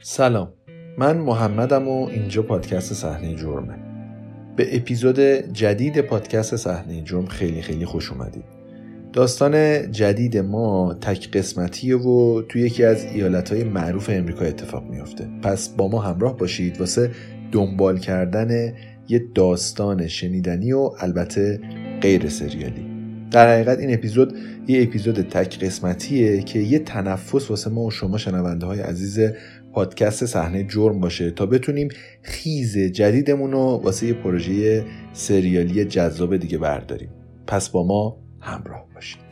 سلام، من محمدم و اینجا پادکست صحنه جرمه. به اپیزود جدید پادکست صحنه جرم خیلی خوش اومدید. داستان جدید ما تک قسمتیه و توی یکی از ایالتهای معروف امریکا اتفاق میفته. پس با ما همراه باشید واسه دنبال کردن یه داستان شنیدنی و البته غیر سریالی. در حقیقت این اپیزود یه اپیزود تک قسمتیه که یه تنفس واسه ما و شما شنونده های عزیز پادکست صحنه جرم باشه تا بتونیم خیز جدیدمون رو واسه یه پروژه سریالی جذاب دیگه برداریم. پس با ما همراه باشید.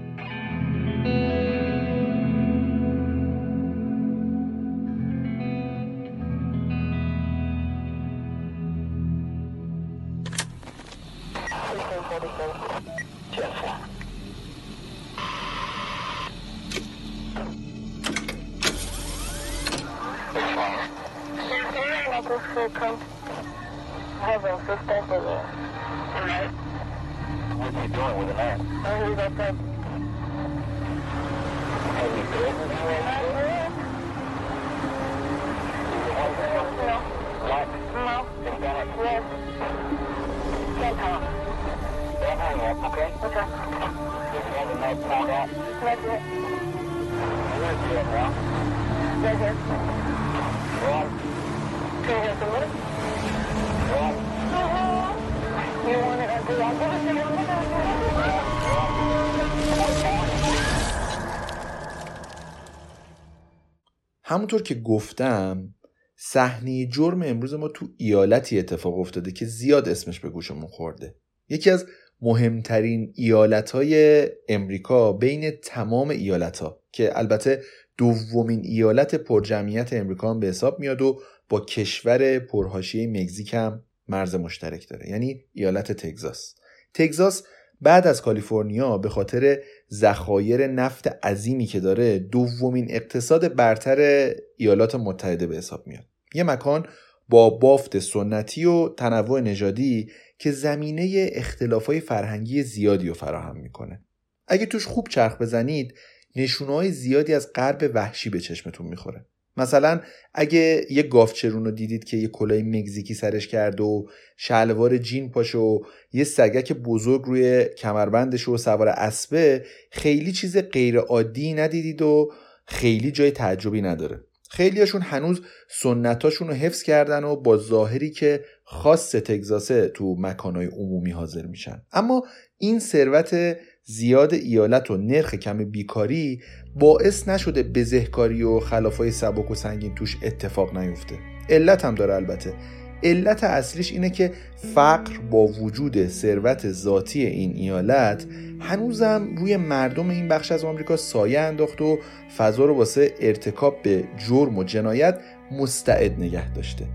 همونطور که گفتم صحنه جرم امروز ما تو ایالتی اتفاق افتاده که زیاد اسمش به گوشمون خورده. یکی از مهمترین ایالت‌های امریکا بین تمام ایالت‌ها که البته دومین ایالت پرجمعیت امریکا هم به حساب میاد و با کشور پرحاشیه مکزیک هم مرز مشترک داره، یعنی ایالت تگزاس. تگزاس بعد از کالیفرنیا به خاطر ذخایر نفت عظیمی که داره دومین اقتصاد برتر ایالات متحده به حساب میاد. یه مکان با بافت سنتی و تنوع نژادی که زمینه اختلافات فرهنگی زیادی رو فراهم میکنه. اگه توش خوب چرخ بزنید نشونه‌های زیادی از غرب وحشی به چشمتون میخوره. مثلا اگه یه گاوچرون رو دیدید که یه کلاه مکزیکی سرش کرد و شلوار جین پاشه و یه سگک بزرگ روی کمربندش و سوار اسبه، خیلی چیز غیر عادی ندیدید و خیلی جای تعجبی نداره. خیلیاشون هنوز سنتاشون رو حفظ کردن و با ظاهری که خاص تگزاسه تو مکانهای عمومی حاضر میشن. اما این ثروت زیاد ایالت و نرخ کم بیکاری باعث نشده بزهکاری و خلافای سبک و سنگین توش اتفاق نیفته. علت هم داره البته. علت اصلیش اینه که فقر با وجود ثروت ذاتی این ایالت هنوزم روی مردم این بخش از آمریکا سایه انداخت و فضا رو واسه ارتکاب به جرم و جنایت مستعد نگه داشته.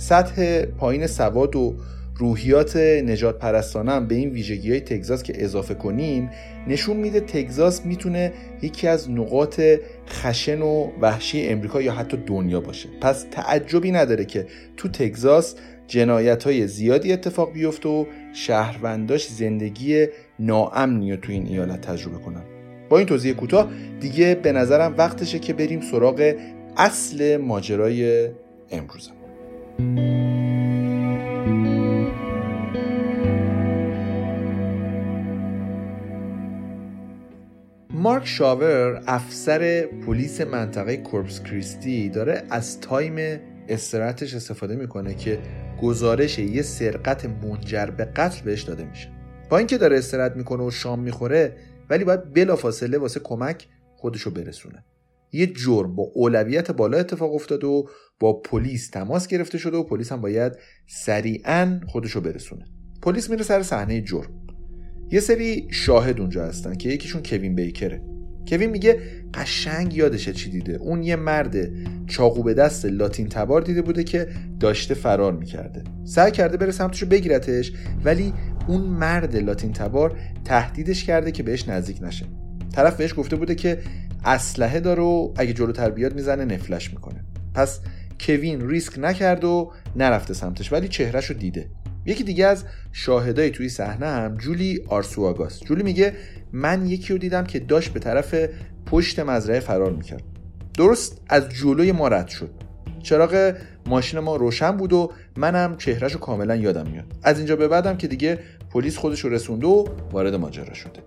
سطح پایین سواد و روحیات نجات پرستانه هم به این ویژگی‌های تگزاس که اضافه کنیم نشون میده تگزاس میتونه یکی از نقاط خشن و وحشی امریکا یا حتی دنیا باشه. پس تعجبی نداره که تو تگزاس جنایت‌های زیادی اتفاق بیفته و شهرونداش زندگی ناامنی رو تو این ایالت تجربه کنن. با این توضیح کوتاه دیگه به نظرم وقتشه که بریم سراغ اصل ماجرای امروزمون. مارک شاور افسر پلیس منطقه کورپس کریستی داره از تایم استراحتش استفاده میکنه که گزارش یه سرقت منجر به قتل بهش داده میشه. با اینکه داره استراحت میکنه و شام میخوره ولی باید بلافاصله واسه کمک خودشو برسونه. یه جرم با اولویت بالا اتفاق افتاده و با پلیس تماس گرفته شده و پلیس هم باید سریعاً خودشو برسونه. پلیس میره سر صحنه جرم. یه سری شاهد اونجا هستن که یکیشون کوین بیکره. کوین میگه قشنگ یادشه چی دیده. اون یه مرد چاقو به دست لاتین تبار دیده بوده که داشته فرار میکرده. سعی کرده بره سمتشو بگیرتش ولی اون مرد لاتین تبار تهدیدش کرده که بهش نزدیک نشه. طرف بهش گفته بوده که اسلحه داره و اگه جلوتر بیاد میزنه نفلش میکنه. پس کوین ریسک نکرد و نرفته سمتش ولی چهرهشو دیده. یکی دیگه از شاهدای توی صحنه هم جولی آرسواگاست. جولی میگه من یکی رو دیدم که داشت به طرف پشت مزرعه فرار میکرد. درست از جلوی ما رد شد. چراغ ماشین ما روشن بود و منم چهرهشو کاملا یادم میاد. از اینجا به بعدم که دیگه پلیس خودشو رسونده و وارد ماجرا شده.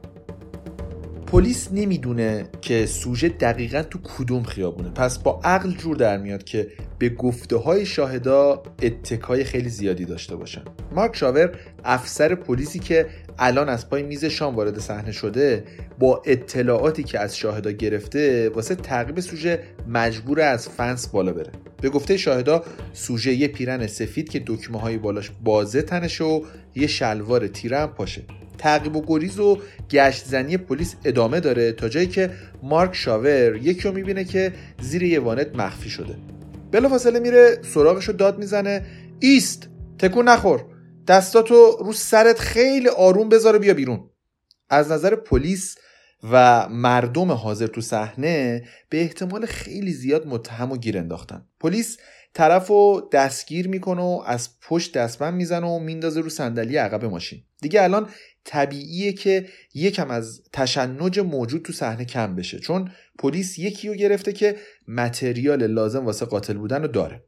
پلیس نمیدونه که سوژه دقیقاً تو کدوم خیابونه، پس با عقل جور در میاد که به گفته‌های شاهدا اتکای خیلی زیادی داشته باشن. مارک شاور، افسر پلیسی که الان از پای میز شام وارد صحنه شده، با اطلاعاتی که از شاهدا گرفته واسه تعقیب سوژه مجبور از فنس بالا بره. به گفته شاهدا سوژه یه پیرن سفید که دکمه‌های بالاش بازه تنشه و یه شلوار تیره هم پاشه. تعقیب و گریز و گشت زنی پلیس ادامه داره تا جایی که مارک شاور یکی رو میبینه که زیر یه وانت مخفی شده. بلافاصله میره سراغشو داد میزنه: ایست، تکون نخور، دستاتو رو سرت خیلی آروم بذار بیا بیرون. از نظر پلیس و مردم حاضر تو صحنه به احتمال خیلی زیاد متهم و گیر انداختن. پلیس طرفو دستگیر میکنه و از پشت دستبند میزنه و میندازه رو صندلی عقب ماشین. دیگه الان طبیعیه که یکم از تشنج موجود تو صحنه کم بشه، چون پلیس یکی رو گرفته که متریال لازم واسه قاتل بودن رو داره.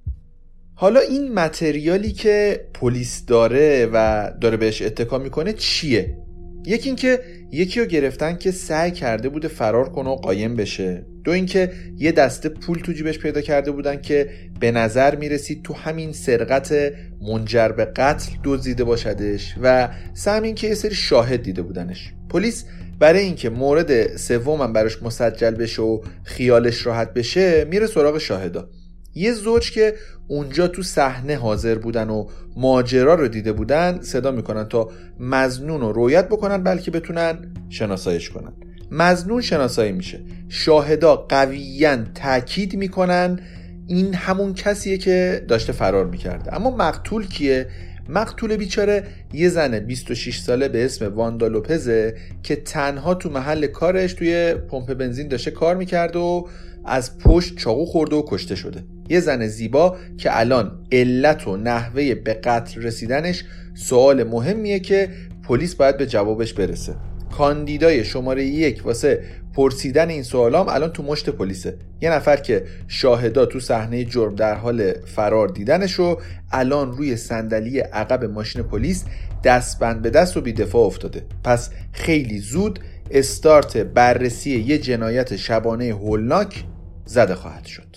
حالا این متریالی که پلیس داره و داره بهش اتکا میکنه چیه؟ یکی این که یکی رو گرفتن که سعی کرده بوده فرار کنه و قایم بشه. دو این که یه دسته پول تو جیبش پیدا کرده بودن که به نظر میرسید تو همین سرقت منجر به قتل دزدیده باشدش. و سه این که یه سری شاهد دیده بودنش. پلیس برای اینکه مورد سوم هم براش مسجل بشه و خیالش راحت بشه میره سراغ شاهدا. یه زوج که اونجا تو صحنه حاضر بودن و ماجرا رو دیده بودن صدا میکنن تا مظنون رو رویت بکنن بلکه بتونن شناساییش کنن. مظنون شناسایی میشه. شاهدا قویاً تاکید میکنن این همون کسیه که داشته فرار میکرده. اما مقتول کیه؟ مقتول بیچاره یه زن 26 ساله به اسم واندا لوپزه که تنها تو محل کارش توی پمپ بنزین داشته کار میکرده و از پشت چاقو خورده و کشته شده. یه زن زیبا که الان علت و نحوه به قتل رسیدنش سوال مهمیه که پلیس باید به جوابش برسه. کاندیدای شماره 1 واسه پرسیدن این سوالام الان تو مشت پلیسه. یه نفر که شاهدا تو صحنه جرم در حال فرار دیدنش و الان روی صندلی عقب ماشین پلیس دستبند به دست و بی دفاع افتاده. پس خیلی زود استارت بررسی یه جنایت شبانه هولناک زده خواهد شد.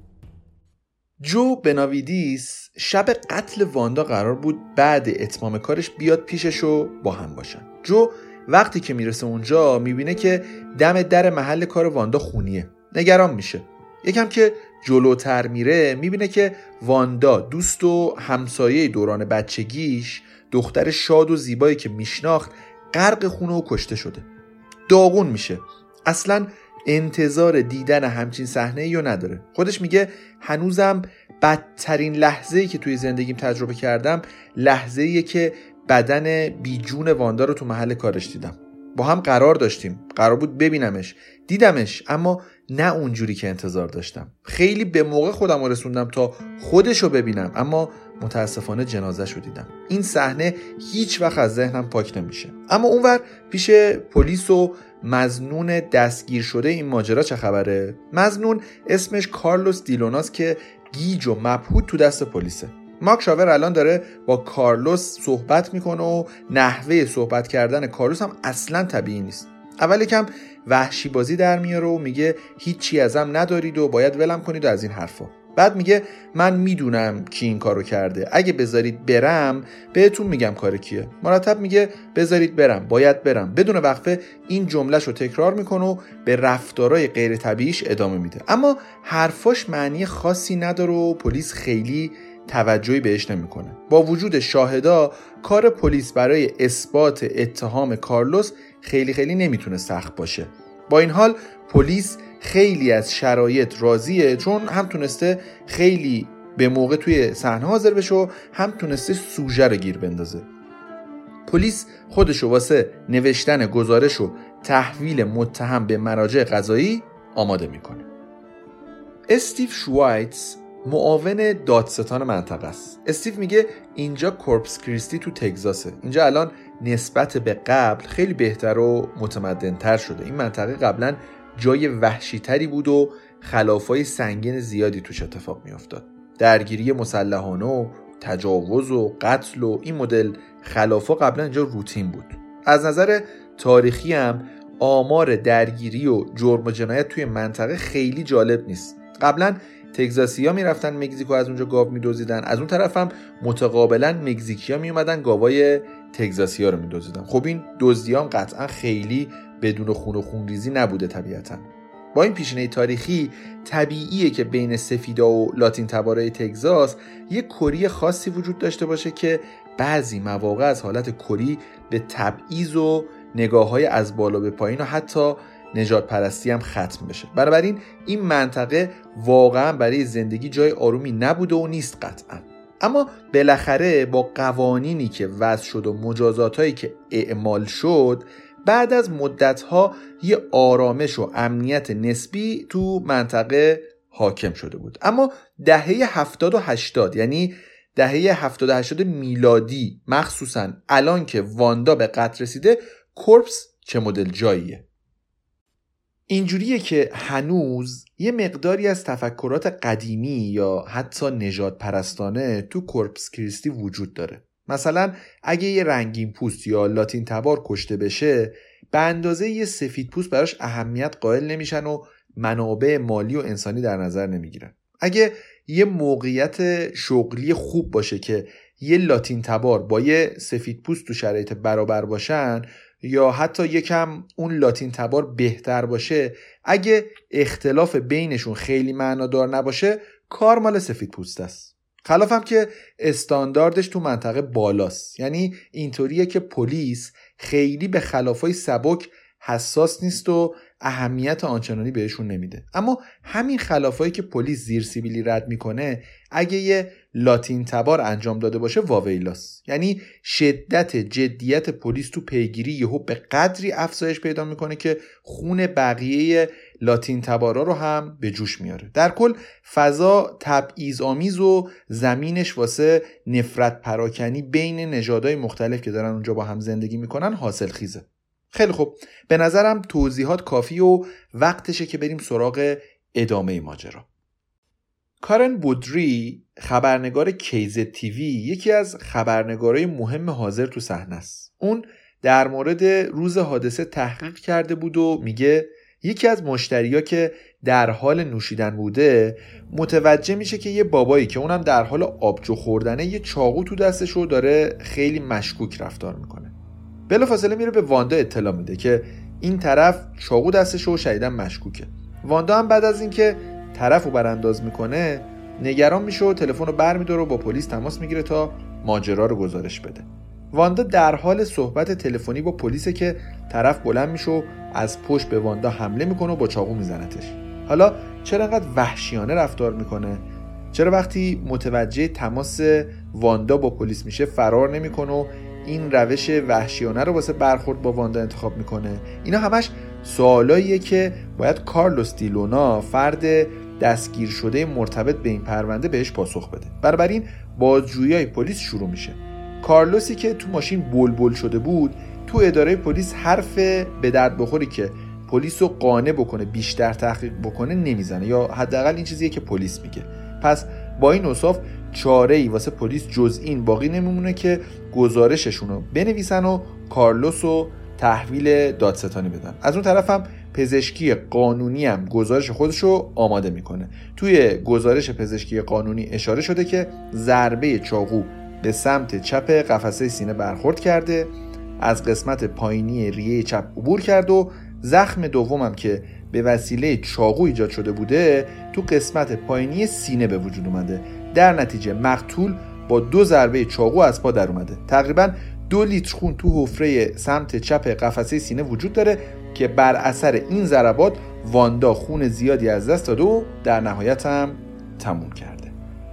جو بناویدیس شب قتل واندا قرار بود بعد اتمام کارش بیاد پیشش و با هم باشن. جو وقتی که میرسه اونجا میبینه که دم در محل کار واندا خونیه. نگران میشه. یکم که جلوتر میره میبینه که واندا دوست و همسایه دوران بچگیش، دختر شاد و زیبایی که میشناخت، غرق خونه و کشته شده. داغون میشه. اصلا انتظار دیدن همچین صحنه‌ای رو نداره. خودش میگه هنوزم بدترین لحظه‌ای که توی زندگیم تجربه کردم لحظه‌ایه که بدن بیجون واندا رو تو محل کارش دیدم. با هم قرار داشتیم، قرار بود ببینمش، دیدمش، اما نه اونجوری که انتظار داشتم. خیلی به موقع خودم رو رسوندم تا خودش رو ببینم، اما متاسفانه جنازه‌ش رو دیدم. این صحنه هیچ وقت از ذهنم پاک نمیشه. اما اونور پیش پلیس و مظنون دستگیر شده این ماجرا چه خبره؟ مظنون اسمش کارلوس دیلوناس که گیج و مبهوت تو دست پلیسه. مارک شاور الان داره با کارلوس صحبت میکنه و نحوه صحبت کردن کارلوس هم اصلا طبیعی نیست. اول یکم وحشی بازی در میاره و میگه هیچی ازم ندارید و باید ولم کنید و از این حرفا. بعد میگه من میدونم کی این کارو کرده، اگه بذارید برم بهتون میگم کار کیه. مرتب میگه بذارید برم، باید برم. بدون وقفه این جملهشو تکرار میکنه و به رفتارهای غیر طبیعیش ادامه میده. اما حرفاش معنی خاصی نداره و پلیس خیلی توجهی بهش نمیکنه. با وجود شاهدا کار پلیس برای اثبات اتهام کارلوس خیلی نمیتونه سخت باشه. با این حال پلیس خیلی از شرایط راضیه، چون هم تونسته خیلی به موقع توی صحنه حاضر بشه و هم تونسته سوژه رو گیر بندازه. پلیس خودشو واسه نوشتن گزارش و تحویل متهم به مراجع قضایی آماده میکنه. استیو شوایتز معاون دادستان منطقه است. استیو میگه اینجا کورپس کریستی تو تگزاسه. اینجا الان نسبت به قبل خیلی بهتر و متمدن‌تر شده. این منطقه قبلا جای وحشی‌تری بود و خلافای سنگین زیادی توش اتفاق میافتاد. درگیری مسلحانه و تجاوز و قتل و این مدل خلافا قبلا اینجا روتین بود. از نظر تاریخی هم آمار درگیری و جرم و جنایت توی منطقه خیلی جالب نیست. قبلا تگزاسی‌ها میرفتن مکزیکو از اونجا گاو میدزدیدن، از اون طرف هم متقابلا مکزیکی‌ها میومدن گاوای تگزاسی‌ها رو میدزدیدن. خب این دزدیام قطعا خیلی بدون خون و خونریزی نبوده طبیعتاً. با این پیشینه تاریخی طبیعیه که بین سفیدا و لاتین تبارای تگزاس یک کری خاصی وجود داشته باشه که بعضی مواقع از حالت کری به تبعیض و نگاه‌های از بالا به پایین و حتی نژاد پرستی هم ختم بشه. بنابراین این منطقه واقعا برای زندگی جای آرومی نبوده و نیست قطعا. اما بالاخره با قوانینی که وضع شد و مجازاتایی که اعمال شد، بعد از مدت‌ها یه آرامش و امنیت نسبی تو منطقه حاکم شده بود. اما دهه 70 و 80 یعنی دهه 70-80 میلادی، مخصوصاً الان که واندا به قتل رسیده، کورپس چه مدل جاییه؟ اینجوریه که هنوز یه مقداری از تفکرات قدیمی یا حتی نژاد پرستانه تو کورپس کریستی وجود داره. مثلا اگه یه رنگین پوست یا لاتین تبار کشته بشه، به اندازه یه سفید پوست براش اهمیت قائل نمیشن و منابع مالی و انسانی در نظر نمیگیرن. اگه یه موقعیت شغلی خوب باشه که یه لاتین تبار با یه سفید پوست تو شرایط برابر باشن، یا حتی یکم اون لاتین تبار بهتر باشه، اگه اختلاف بینشون خیلی معنادار نباشه، کار مال سفید پوست است. خلاف هم که استانداردش تو منطقه بالاست. یعنی اینطوریه که پلیس خیلی به خلافای سبک حساس نیست و اهمیت آنچنانی بهشون نمیده. اما همین خلافایی که پلیس زیر سیبیلی رد میکنه، اگه یه لاتین تبار انجام داده باشه واویلاس. یعنی شدت جدیت پلیس تو پیگیری یهو به قدری افزایش پیدا میکنه که خون بقیه لاتین تبارا رو هم به جوش میاره. در کل فضا تبعیض‌آمیز و زمینش واسه نفرت پراکنی بین نژادهای مختلف که دارن اونجا با هم زندگی میکنن حاصل خیزه. خیلی خوب، به نظرم توضیحات کافی و وقتشه که بریم سراغ ادامه ماجرا. کارن بودری، خبرنگار کیز تیوی، یکی از خبرنگارای مهم حاضر تو صحنه است. اون در مورد روز حادثه تحقیق کرده بود و میگه یکی از مشتریا که در حال نوشیدن بوده متوجه میشه که یه بابایی که اونم در حال آبجو خوردنه یه چاقو تو دستش رو داره خیلی مشکوک رفتار میکنه. بلافاصله میره به واندا اطلاع میده که این طرف چاقو دستش رو شدیداً مشکوکه. واندا هم بعد از اینکه طرفو برانداز میکنه نگران میشه و تلفن رو برمیداره و با پلیس تماس میگیره تا ماجرا رو گزارش بده. واندا در حال صحبت تلفنی با پلیسه که طرف بلند میشه و از پشت به واندا حمله میکنه و با چاقو میزنتش. حالا چرا انقدر وحشیانه رفتار میکنه؟ چرا وقتی متوجه تماس واندا با پلیس میشه فرار نمیکنه و این روش وحشیانه رو واسه برخورد با واندا انتخاب میکنه؟ اینا همش سوالاییه که باید کارلوس دی لونا، فرد دستگیر شده مرتبط به این پرونده، بهش پاسخ بده. بنابراین بازجویی‌های پلیس شروع میشه. کارلوسی که تو ماشین بلبل شده بود، تو اداره پلیس حرف به درد بخوری که پلیس رو قانع بکنه بیشتر تحقیق بکنه نمیزنه، یا حداقل این چیزیه که پلیس میگه. پس با این اوصاف چاره‌ای واسه پلیس جز این باقی نمیمونه که گزارششون رو بنویسن و کارلوس رو تحویل دادستانی بدن. از اون طرف هم پزشکی قانونی هم گزارش خودش رو آماده میکنه. توی گزارش پزشکی قانونی اشاره شده که ضربه چاقو به سمت چپ قفسه سینه برخورد کرده، از قسمت پایینی ریه چپ عبور کرد و زخم دومم که به وسیله چاقو ایجاد شده بوده تو قسمت پایینی سینه به وجود اومده. در نتیجه مقتول با 2 ضربه چاقو از پا در اومده. تقریباً 2 لیتر خون تو حفره سمت چپ قفسه سینه وجود داره که بر اثر این ضربات واندا خون زیادی از دست داده و در نهایت هم تموم کرده.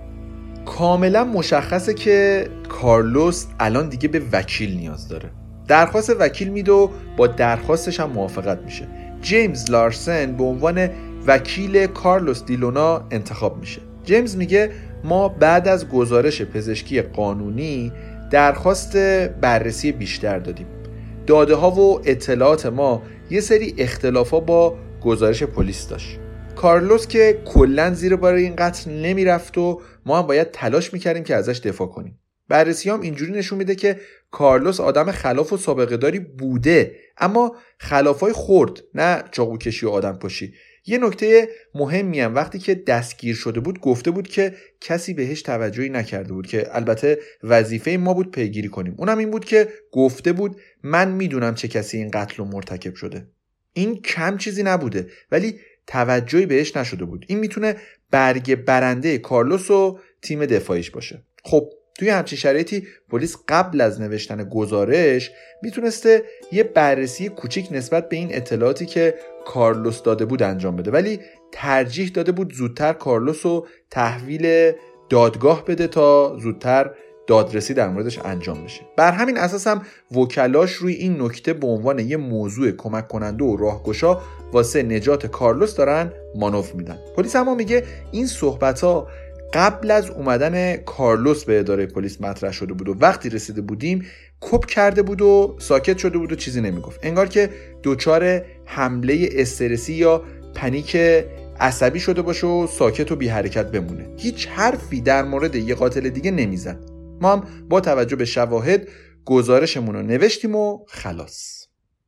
کاملا مشخصه که کارلوس الان دیگه به وکیل نیاز داره. درخواست وکیل میده و با درخواستش هم موافقت میشه. جیمز لارسن به عنوان وکیل کارلوس دی لونا انتخاب میشه. جیمز میگه ما بعد از گزارش پزشکی قانونی درخواست بررسی بیشتر دادیم. داده ها و اطلاعات ما یه سری اختلافات با گزارش پلیس داشت. کارلوس که کلاً زیر بار این قتل نمیرفت و ما هم باید تلاش میکردیم که ازش دفاع کنیم. بررسیام اینجوری نشون میده که کارلوس آدم خلاف و سابقه داری بوده، اما خلافای خرد، نه چاقو کشی و آدم کشی. یه نکته مهمی هم وقتی که دستگیر شده بود گفته بود که کسی بهش توجهی نکرده بود، که البته وظیفه ما بود پیگیری کنیم. اونم این بود که گفته بود من میدونم چه کسی این قتل رو مرتکب شده. این کم چیزی نبوده ولی توجهی بهش نشده بود. این میتونه برگ برنده کارلوس و تیم دفاعیش باشه. خب توی همچین شرایطی پلیس قبل از نوشتن گزارش میتونسته یه بررسی کوچیک نسبت به این اطلاعاتی که کارلوس داده بود انجام بده، ولی ترجیح داده بود زودتر کارلوس رو تحویل دادگاه بده تا زودتر دادرسی در موردش انجام بشه. بر همین اساس هم وکلاش روی این نکته به عنوان یه موضوع کمک کننده و راهگشا واسه نجات کارلوس دارن مانور میدن. پلیس هم میگه این صحبت‌ها قبل از اومدن کارلوس به اداره پلیس مطرح شده بود و وقتی رسیده بودیم کپ کرده بود و ساکت شده بود و چیزی نمیگفت، انگار که دچار حمله استرسی یا پنیک عصبی شده باشه و ساکت و بی حرکت بمونه. هیچ حرفی در مورد یه قاتل دیگه نمیزد. ما هم با توجه به شواهد گزارشمون رو نوشتیم و خلاص.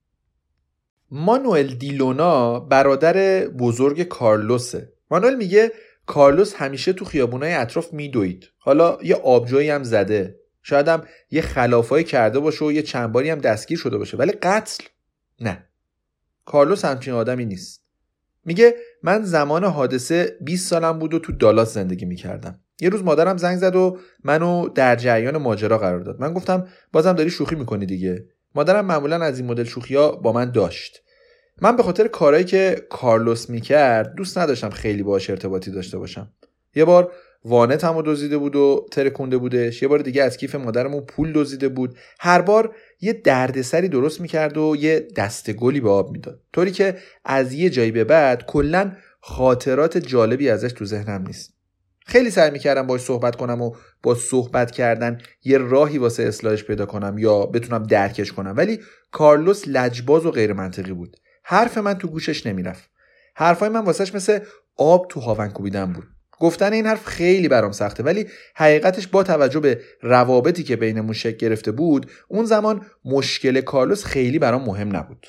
مانوئل دی لونا برادر بزرگ کارلوسه. مانوئل میگه کارلوس همیشه تو خیابونای اطراف میدوید. حالا یه آبجویی هم زده، شاید هم یه خلافایی کرده باشه و یه چند باری هم دستگیر شده باشه، ولی قتل نه. کارلوس همچین آدمی نیست. میگه من زمان حادثه 20 سالم بود و تو دالاس زندگی میکردم. یه روز مادرم زنگ زد و منو در جریان ماجرا قرار داد. من گفتم بازم داری شوخی میکنی دیگه. مادرم معمولا از این مدل شوخی‌ها با من داشت. من به خاطر کارهایی که کارلوس میکرد دوست نداشتم خیلی باهاش ارتباطی داشته باشم. یه بار وانتمو دزدیده بود و ترکونده بودش، یه بار دیگه از کیف مادرمو پول دزدیده بود. هر بار یه دردسری درست میکرد و یه دسته گلی به آب میداد، طوری که از یه جایی به بعد کلاً خاطرات جالبی ازش تو ذهنم نیست. خیلی سعی میکردم باهاش صحبت کنم و با صحبت کردن یه راهی واسه اصلاحش پیدا کنم یا بتونم درکش کنم، ولی کارلوس لجباز و غیر منطقی بود. حرف من تو گوشش نمیرفت. حرفای من واسش مثل آب تو هاون کوبیدن بود. گفتن این حرف خیلی برام سخته، ولی حقیقتش با توجه به روابطی که بینمون شکل گرفته بود اون زمان مشکل کارلوس خیلی برام مهم نبود.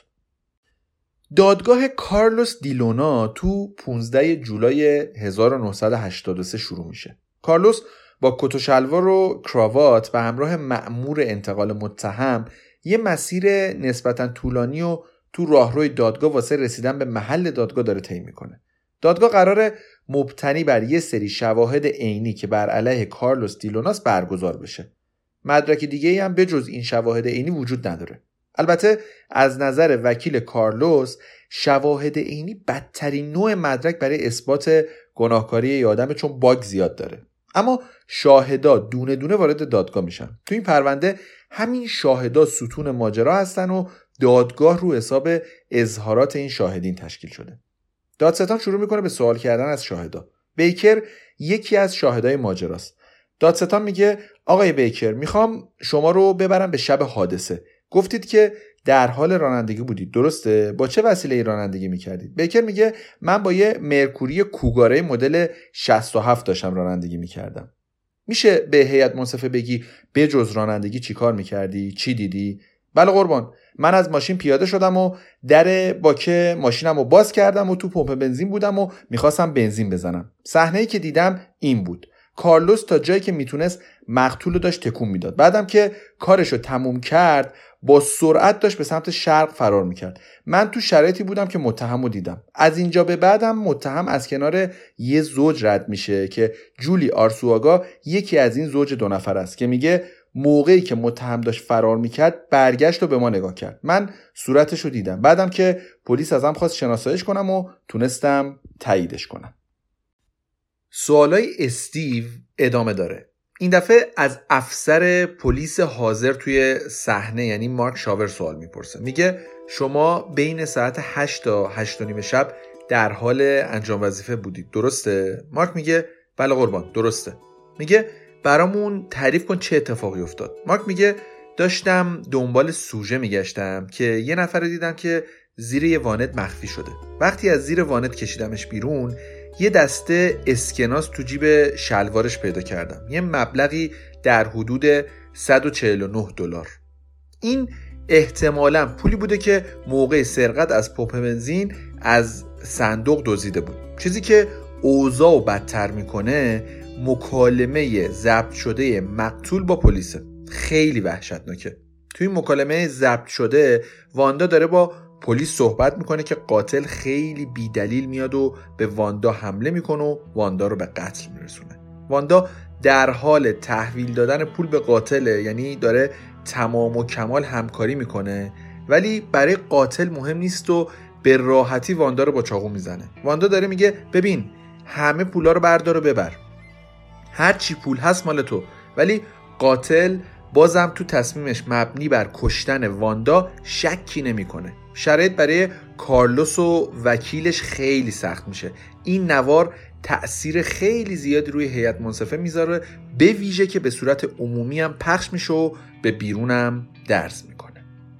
دادگاه کارلوس دی لونا تو 15 جولای 1983 شروع میشه. کارلوس با کت و شلوار و کراوات به همراه مأمور انتقال متهم یه مسیر نسبتاً طولانی و تو راهروی دادگاه واسه رسیدن به محل دادگاه داره طی میکنه. دادگاه قراره مبتنی بر یه سری شواهد عینی که بر علیه کارلوس دی لوناس برگزار بشه. مدرک دیگه‌ای هم به جز این شواهد عینی وجود نداره. البته از نظر وکیل کارلوس شواهد عینی بدترین نوع مدرک برای اثبات گناهکاری یه آدمه، چون باگ زیاد داره. اما شاهدا دونه دونه وارد دادگاه میشن. تو این پرونده همین شاهدا ستون ماجرا هستن و دادگاه رو حساب اظهارات این شاهدین تشکیل شده. دادستان شروع میکنه به سوال کردن از شاهدا. بیکر یکی از شاهدای ماجراست. دادستان میگه آقای بیکر، میخوام شما رو ببرم به شب حادثه. گفتید که در حال رانندگی بودید، درسته؟ با چه وسیله‌ای رانندگی میکردید؟ بیکر میگه من با یه مرکوری کوگاره مدل 67 داشتم رانندگی میکردم. میشه به هیئت منصفه بگی به جز رانندگی چی کار میکردی؟ چی دیدی؟ بله قربان، من از ماشین پیاده شدم و در باک ماشینم رو باز کردم و تو پمپ بنزین بودم و میخواستم بنزین بزنم. صحنه‌ای که دیدم این بود. کارلوس تا جایی که میتونست مقتول رو داشت تکون میداد. بعدم که کارشو تموم کرد با سرعت داشت به سمت شرق فرار میکرد. من تو شرایطی بودم که متهم رو دیدم. از اینجا به بعدم متهم از کنار یه زوج رد میشه که جولی آرسواگا یکی از این زوج 2 نفر است که میگه موقعی که متهم داشت فرار میکرد برگشت و به ما نگاه کرد. من صورتش رو دیدم. بعدم که پلیس ازم خواست شناساییش کنم و تونستم تاییدش کنم. سوالای استیو ادامه داره. این دفعه از افسر پلیس حاضر توی صحنه یعنی مارک شاور سوال میپرسه. میگه شما بین ساعت 8 تا 8 و نیم شب در حال انجام وظیفه بودید، درسته؟ مارک میگه بله قربان، درسته. میگه برامون تعریف کن چه اتفاقی افتاد. مارک میگه داشتم دنبال سوژه میگشتم که یه نفر رو دیدم که زیر یه وانت مخفی شده. وقتی از زیر وانت کشیدمش بیرون، یه دسته اسکناس تو جیب شلوارش پیدا کردم. یه مبلغی در حدود $149. این احتمالاً پولی بوده که موقع سرقت از پمپ بنزین از صندوق دزدیده بود. چیزی که اوضاعو بدتر میکنه مکالمه ضبط شده مقتول با پلیسه. خیلی وحشتناکه. توی مکالمه ضبط شده واندا داره با پلیس صحبت میکنه که قاتل خیلی بیدلیل میاد و به واندا حمله میکنه و واندا رو به قتل میرسونه. واندا در حال تحویل دادن پول به قاتله، یعنی داره تمام و کمال همکاری میکنه، ولی برای قاتل مهم نیست و به راحتی واندا رو با چاقو میزنه. واندا داره میگه ببین همه پولا رو بردار و ببر، هر چی پول هست مال تو. ولی قاتل بازم تو تصمیمش مبنی بر کشتن واندا شکی نمیکنه. شرایط برای کارلوس و وکیلش خیلی سخت میشه. این نوار تأثیر خیلی زیادی روی هیئت منصفه میذاره، به ویژه که به صورت عمومی هم پخش میشه و به بیرونم درز میکنه.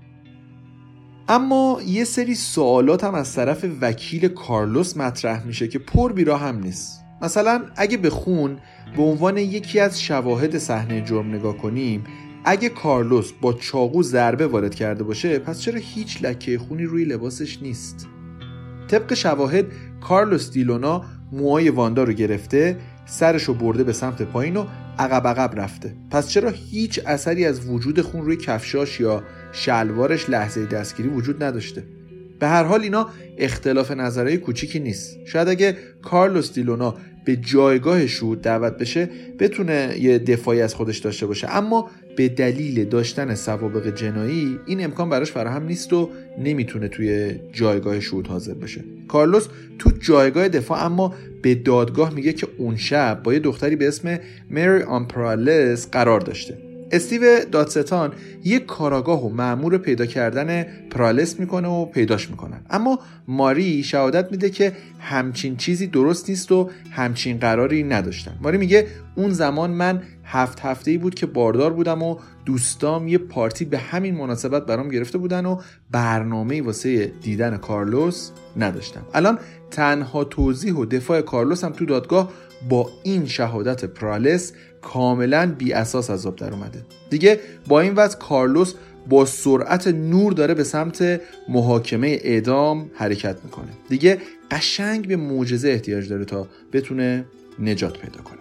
اما یه سری سوالات هم از طرف وکیل کارلوس مطرح میشه که پر بیراه هم نیست. مثلا اگه بخون به عنوان یکی از شواهد صحنه جرم نگاه کنیم، اگه کارلوس با چاقو ضربه وارد کرده باشه، پس چرا هیچ لکه خونی روی لباسش نیست؟ طبق شواهد کارلوس دیلونا موهای واندا رو گرفته، سرشو برده به سمت پایین و عقب رفته. پس چرا هیچ اثری از وجود خون روی کفشاش یا شلوارش لحظه دستگیری وجود نداشته؟ به هر حال اینا اختلاف نظرهای کوچیکی نیست. شاید اگه کارلوس دیلونا به جایگاه شهود دعوت بشه بتونه یه دفاعی از خودش داشته باشه، اما به دلیل داشتن سوابق جنایی این امکان براش فراهم نیست و نمیتونه توی جایگاه شهود حاضر بشه. کارلوس تو جایگاه دفاع اما به دادگاه میگه که اون شب با یه دختری به اسم مری آن پرالس قرار داشته. استیو دادستان یک کاراگاه و مأمور پیدا کردن پرالس میکنه و پیداش میکنن، اما ماری شهادت میده که همچین چیزی درست نیست و همچین قراری نداشتن. ماری میگه اون زمان من 7 هفته‌ای بود که باردار بودم و دوستام یه پارتی به همین مناسبت برام گرفته بودن و برنامه‌ای واسه دیدن کارلوس نداشتم. الان تنها توضیح و دفاع کارلوس هم تو دادگاه با این شهادت پرالس کاملا بی اساس از آب در اومده. دیگه با این وضع کارلوس با سرعت نور داره به سمت محاکمه اعدام حرکت میکنه. دیگه قشنگ به معجزه احتیاج داره تا بتونه نجات پیدا کنه.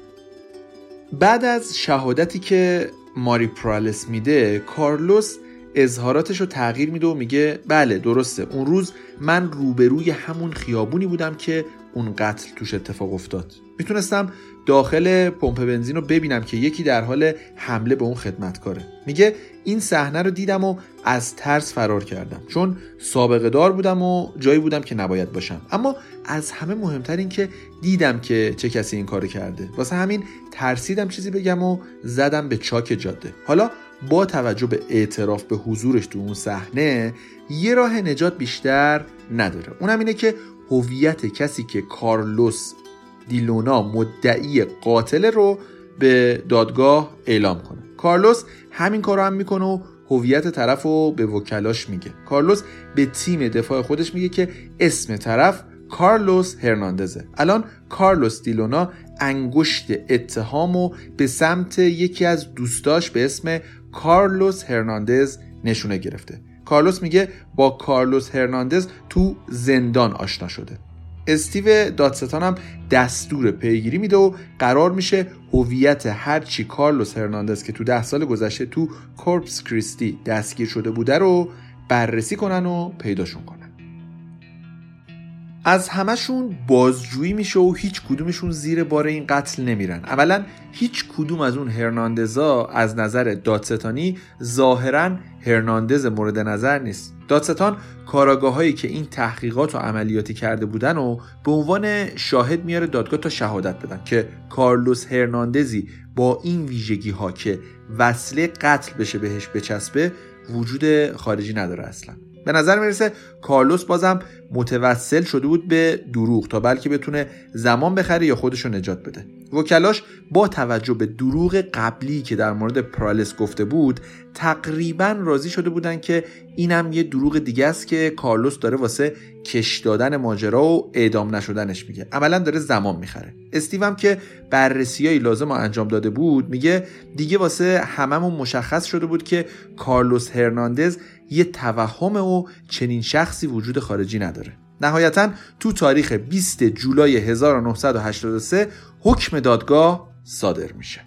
بعد از شهادتی که ماری پرالس میده، کارلوس اظهاراتش رو تغییر میده و میگه بله درسته، اون روز من روبروی همون خیابونی بودم که اون قتل توش اتفاق افتاد. میتونستم داخل پمپ بنزین رو ببینم که یکی در حال حمله به اون خدمتکاره. میگه این صحنه رو دیدم و از ترس فرار کردم، چون سابقه دار بودم و جایی بودم که نباید باشم. اما از همه مهمتر این که دیدم که چه کسی این کارو کرده، واسه همین ترسیدم چیزی بگم و زدم به چاک جاده. حالا با توجه به اعتراف به حضورش تو اون صحنه یه راه نجات بیشتر نداره، اونم اینه که هویت کسی که کارلوس دیلونا مدعی قاتل رو به دادگاه اعلام کنه. کارلوس همین کارو هم میکنه و هویت طرف رو به وکلاش میگه. کارلوس به تیم دفاع خودش میگه که اسم طرف کارلوس هرناندزه. الان کارلوس دیلونا انگشت اتهامو به سمت یکی از دوستاش به اسم کارلوس هرناندز نشونه گرفته. کارلوس میگه با کارلوس هرناندز تو زندان آشنا شده. استیو دادستان هم دستور پیگیری میده و قرار میشه هویت هر چی کارلوس هرناندز که تو 10 سال گذشته تو کورپس کریستی دستگیر شده بوده رو بررسی کنن و پیداشون کنن. از همشون بازجویی میشه و هیچ کدومشون زیر بار این قتل نمیرن. اولا هیچ کدوم از اون هرناندزا از نظر دادستانی ظاهرا هرناندز مورد نظر نیست. دادستان کاراگاهایی که این تحقیقات و عملیاتی کرده بودن و به عنوان شاهد میاره دادگاه تا شهادت بدن که کارلوس هرناندزی با این ویژگی ها که وسیله قتل بشه بهش بچسبه وجود خارجی نداره اصلا. به نظر میرسه کارلوس بازم متوسل شده بود به دروغ تا بلکه بتونه زمان بخره یا خودشو نجات بده. وکلاش با توجه به دروغ قبلی که در مورد پرالس گفته بود تقریباً راضی شده بودن که اینم یه دروغ دیگه است که کارلوس داره واسه کش دادن ماجرا و اعدام نشدنش میگه. عملاً داره زمان میخره. استیو هم که بررسیای لازم رو انجام داده بود میگه دیگه واسه هممون مشخص شده بود که کارلوس هرناندز یه توهمه و چنین شخصی وجود خارجی نداره. نهایتاً تو تاریخ 20 جولای 1983 حکم دادگاه صادر میشه.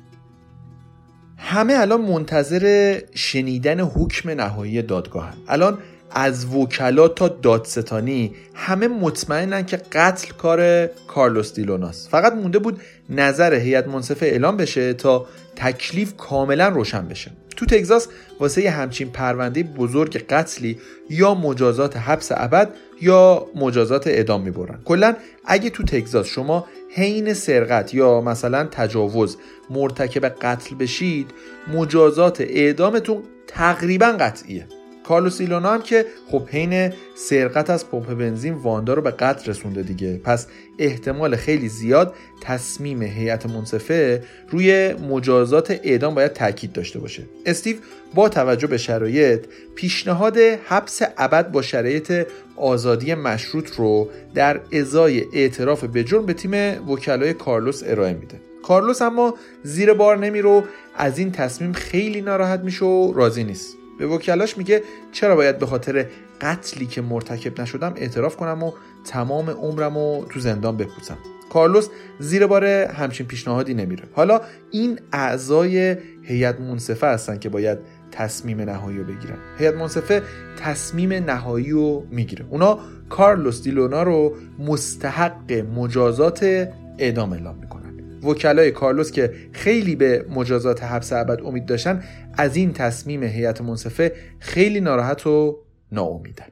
همه الان منتظر شنیدن حکم نهایی دادگاهن. الان از وکلا تا دادستانی همه مطمئنن که قتل کار کارلوس دی لوناست. فقط مونده بود نظر هیئت منصفه اعلام بشه تا تکلیف کاملا روشن بشه. تو تگزاس واسه یه همچین پرونده بزرگ قتلی یا مجازات حبس ابد یا مجازات اعدام میبرن. کلا اگه تو تگزاس شما حین سرقت یا مثلا تجاوز مرتکب قتل بشید مجازات اعدامتون تقریبا قطعیه. کارلوس دی لونا هم که خب حین سرقت از پمپ بنزین واندا رو به قتل رسونده دیگه، پس احتمال خیلی زیاد تصمیم هیئت منصفه روی مجازات اعدام باید تاکید داشته باشه. استیو با توجه به شرایط پیشنهاد حبس ابد با شرایط آزادی مشروط رو در ازای اعتراف به جرم به تیم وکلای کارلوس ارائه میده. کارلوس اما زیر بار نمیره و از این تصمیم خیلی ناراحت میشه و راضی نیست. به وکلاش میگه چرا باید به خاطر قتلی که مرتکب نشدم اعتراف کنم و تمام عمرمو تو زندان بپوسم. کارلوس زیر بار همچین پیشنهادی نمیره. حالا این اعضای هیئت منصفه هستن که باید تصمیم نهایی رو بگیرن. هیئت منصفه تصمیم نهایی رو میگیره. اونا کارلوس دی لونا رو مستحق مجازات اعدام اعلام میکنن. وکلای کارلوس که خیلی به مجازات حبس ابد امید داشتن از این تصمیم هیئت منصفه خیلی ناراحت و ناامیدن.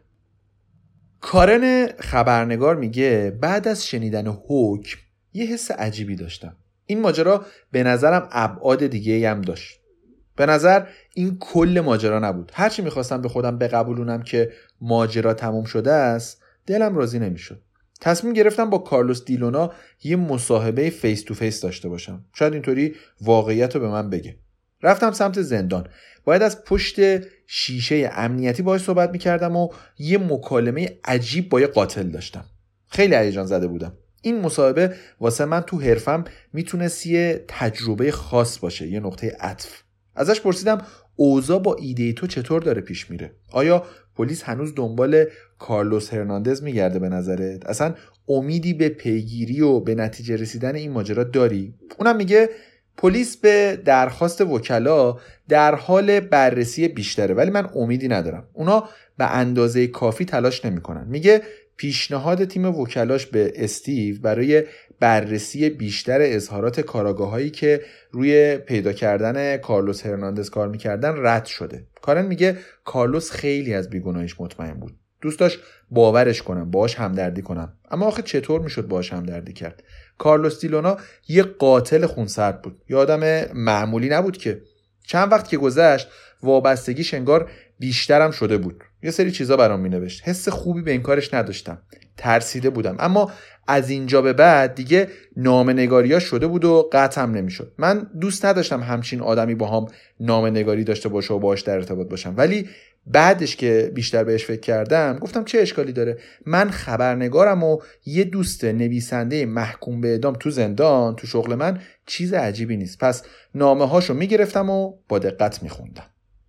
کارن خبرنگار میگه بعد از شنیدن حکم یه حس عجیبی داشتم. این ماجرا به نظرم ابعاد دیگه‌ای هم داشت. به نظر این کل ماجرا نبود. هرچی میخواستم به خودم بقبولونم که ماجرا تموم شده است دلم راضی نمیشد. تصمیم گرفتم با کارلوس دی لونا یه مصاحبه فیس تو فیس داشته باشم. شاید اینطوری واقعیت رو به من بگه. رفتم سمت زندان. باید از پشت شیشه امنیتی باهاش صحبت میکردم و یه مکالمه عجیب با یه قاتل داشتم. خیلی هیجان زده بودم. این مصاحبه واسه من تو حرفم میتونست یه تجربه خاص باشه، یه نقطه عطف. ازش پرسیدم اوضاع با ایده تو چطور داره پیش میره؟ آیا پلیس هنوز دنبال کارلوس هرناندز میگرده به نظرت؟ اصلا امیدی به پیگیری و به نتیجه رسیدن این ماجرا داری؟ اونم میگه پلیس به درخواست وکلا در حال بررسی بیشتره ولی من امیدی ندارم. اونا به اندازه کافی تلاش نمیکنن. میگه پیشنهاد تیم وکلاش به استیو برای بررسی بیشتر اظهارات کاراگاهایی که روی پیدا کردن کارلوس هرناندز کار میکردن رد شده. کارن میگه کارلوس خیلی از بیگناهیش مطمئن بود. دوست داشت باورش کنم، باهاش همدردی کنم. اما آخه چطور میشد باهاش همدردی کرد؟ کارلوس دی لونا یه قاتل خونسرد بود. یه آدم معمولی نبود که. چند وقت که گذشت وابستگیش انگار بیشترم شده بود. یه سری چیزا برام مینوشت. حس خوبی به این کارش نداشتم. ترسیده بودم. اما از اینجا به بعد دیگه نامه‌نگاری‌ها شده بود و قطعم نمیشد. من دوست نداشتم همچین آدمی با هم نامه‌نگاری داشته باشه و باهاش در ارتباط باشم. ولی بعدش که بیشتر بهش فکر کردم گفتم چه اشکالی داره؟ من خبرنگارم و یه دوست نویسنده محکوم به اعدام تو زندان تو شغل من چیز عجیبی نیست. پس نامه‌هاشو میگرفتم و با دقت میخوندم.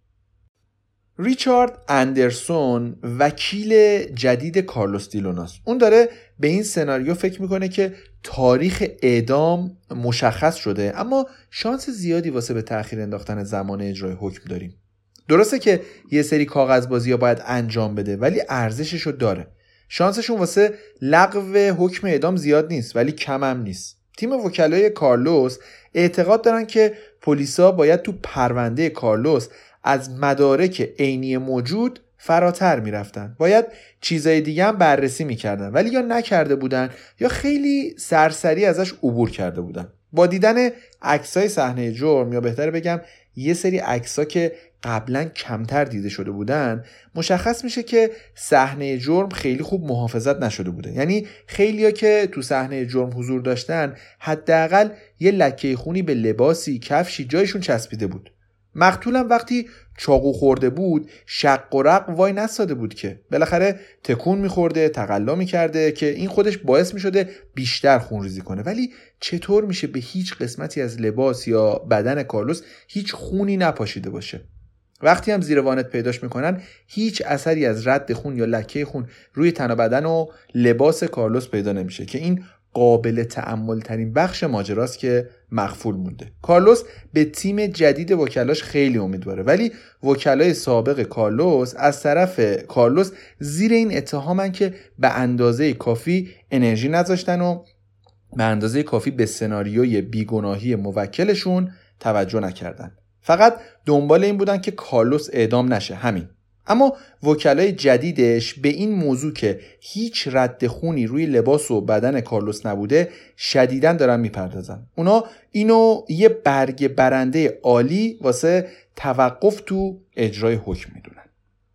ریچارد اندرسون وکیل جدید کارلوس دی لوناست. اون داره به این سناریو فکر میکنه که تاریخ اعدام مشخص شده اما شانس زیادی واسه به تأخیر انداختن زمان اجرای حکم داریم. درسته که یه سری کاغذبازی‌ها باید انجام بده ولی ارزششو داره. شانسشون واسه لغو حکم اعدام زیاد نیست ولی کم هم نیست. تیم وکلای کارلوس اعتقاد دارن که پلیسا باید تو پرونده کارلوس از مدارک عینی موجود فراتر میرفتن. باید چیزای دیگه هم بررسی میکردن ولی یا نکرده بودن یا خیلی سرسری ازش عبور کرده بودن. با دیدن عکسای صحنه جرم یا بهتره بگم یه سری عکسا که قبلا کمتر دیده شده بودن، مشخص میشه که صحنه جرم خیلی خوب محافظت نشده بوده. یعنی خیلیا که تو صحنه جرم حضور داشتن حداقل یه لکه خونی به لباسی، کفشی جایشون چسبیده بود. مقتولم وقتی چاقو خورده بود شق و رق وای نساده بود که بالاخره تکون میخورده، تقلا میکرده که این خودش باعث میشده بیشتر خونریزی کنه. ولی چطور میشه به هیچ قسمتی از لباس یا بدن کارلوس هیچ خونی نپاشیده باشه؟ وقتی هم زیر وانت پیداش میکنن هیچ اثری از رد خون یا لکه خون روی تن و بدن و لباس کارلوس پیدا نمیشه که این قابل تأمل ترین بخش ماجراست که مخفول مونده. کارلوس به تیم جدید وکلاش خیلی امیدواره، ولی وکلای سابق کارلوس از طرف کارلوس زیر این اتهامن که به اندازه کافی انرژی نذاشتن و به اندازه کافی به سناریوی بیگناهی موکلشون توجه نکردن. فقط دنبال این بودن که کارلوس اعدام نشه، همین. اما وکلای جدیدش به این موضوع که هیچ رد خونی روی لباس و بدن کارلوس نبوده شدیداً دارن میپردازن. اونا اینو یه برگ برنده عالی واسه توقف تو اجرای حکم میدونن.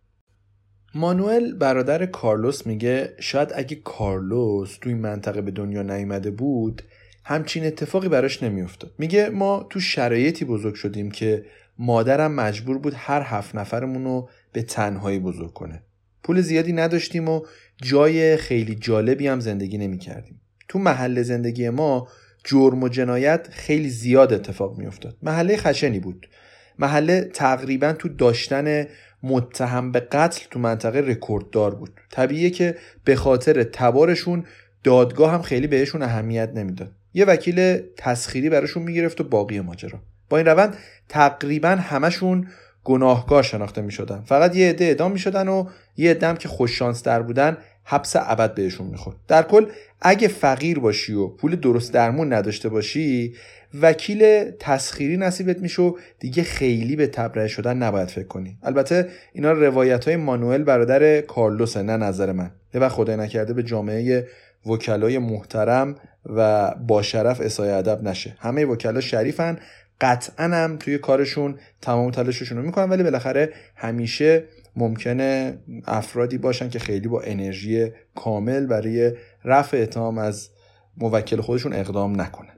مانوئل برادر کارلوس میگه شاید اگه کارلوس تو این منطقه به دنیا نیامده بود همچین اتفاقی براش نمیافتاد. میگه ما تو شرایطی بزرگ شدیم که مادرم مجبور بود هر 7 نفرمون رو به تنهایی بزرگ کنه. پول زیادی نداشتیم و جای خیلی جالبی هم زندگی نمی کردیم. تو محل زندگی ما جرم و جنایت خیلی زیاد اتفاق می افتاد. محله خشنی بود. محله تقریبا تو داشتن متهم به قتل تو منطقه رکورددار بود. طبیعیه که به خاطر تبارشون دادگاه هم خیلی بهشون اهمیت نمیداد. یه وکیل تسخیری براشون میگرفت و باقی ماجرا. با این روند تقریبا همشون گناهکار شناخته می شدن. فقط یه عده اعدام می شدن و یه عده هم که خوش شانس در بودن حبس ابد بهشون می خورد. در کل اگه فقیر باشی و پول درست درمون نداشته باشی وکیل تسخیری نصیبت میشه و دیگه خیلی به تبرئه شدن نباید فکر کنی. البته اینا روایت‌های مانوئل برادر کارلوسه، نه نظر من. و خدای نکرده به جامعه وکلای محترم و با شرف اسای ادب نشه. همه وکلا شریفن، قطعاً هم توی کارشون تمام تلاششون رو میکنن، ولی بالاخره همیشه ممکنه افرادی باشن که خیلی با انرژی کامل برای رفع اتهام از موکل خودشون اقدام نکنن.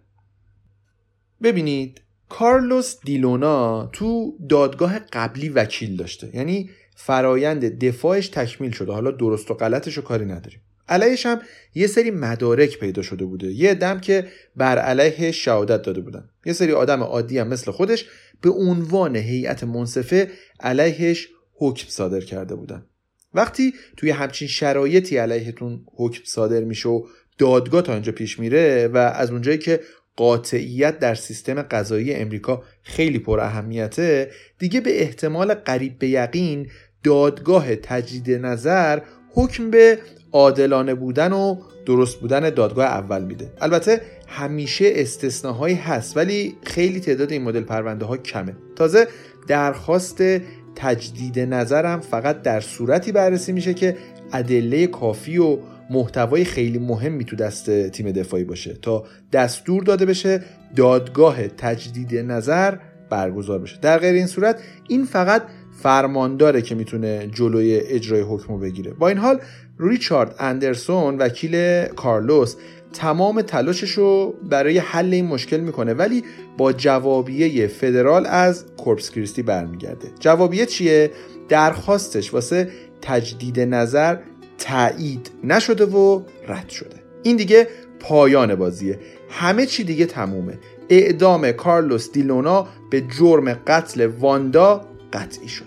ببینید کارلوس دیلونا تو دادگاه قبلی وکیل داشته، یعنی فرایند دفاعش تکمیل شده، حالا درست و غلطش رو کاری نداریم. علیهش هم یه سری مدارک پیدا شده بوده، یه عدم که بر علیه شهادت داده بودن، یه سری آدم عادی هم مثل خودش به عنوان هیئت منصفه علیهش حکم صادر کرده بودن. وقتی توی همچین شرایطی علیهتون حکم صادر میشه و دادگاه تا اینجا پیش میره و از اونجایی که قاطعیت در سیستم قضایی امریکا خیلی پر اهمیته، دیگه به احتمال قریب به یقین دادگاه تجدید نظر حکم به عادلانه بودن و درست بودن دادگاه اول میده. البته همیشه استثناهایی هست، ولی خیلی تعداد این مدل پرونده ها کمه. تازه درخواست تجدید نظر هم فقط در صورتی بررسی میشه که ادله کافی و محتوای خیلی مهمی تو دست تیم دفاعی باشه تا دستور داده بشه دادگاه تجدید نظر برگزار بشه. در غیر این صورت این فقط فرمانداره که میتونه جلوی اجرای حکم رو بگیره. با این حال ریچارد اندرسون وکیل کارلوس تمام تلاشش رو برای حل این مشکل میکنه، ولی با جوابیه فدرال از کورپس کریستی برمیگرده. جوابیه چیه؟ درخواستش واسه تجدید نظر تایید نشده و رد شده. این دیگه پایان بازیه، همه چی دیگه تمومه. اعدام کارلوس دیلونا به جرم قتل واندا قطعی شده.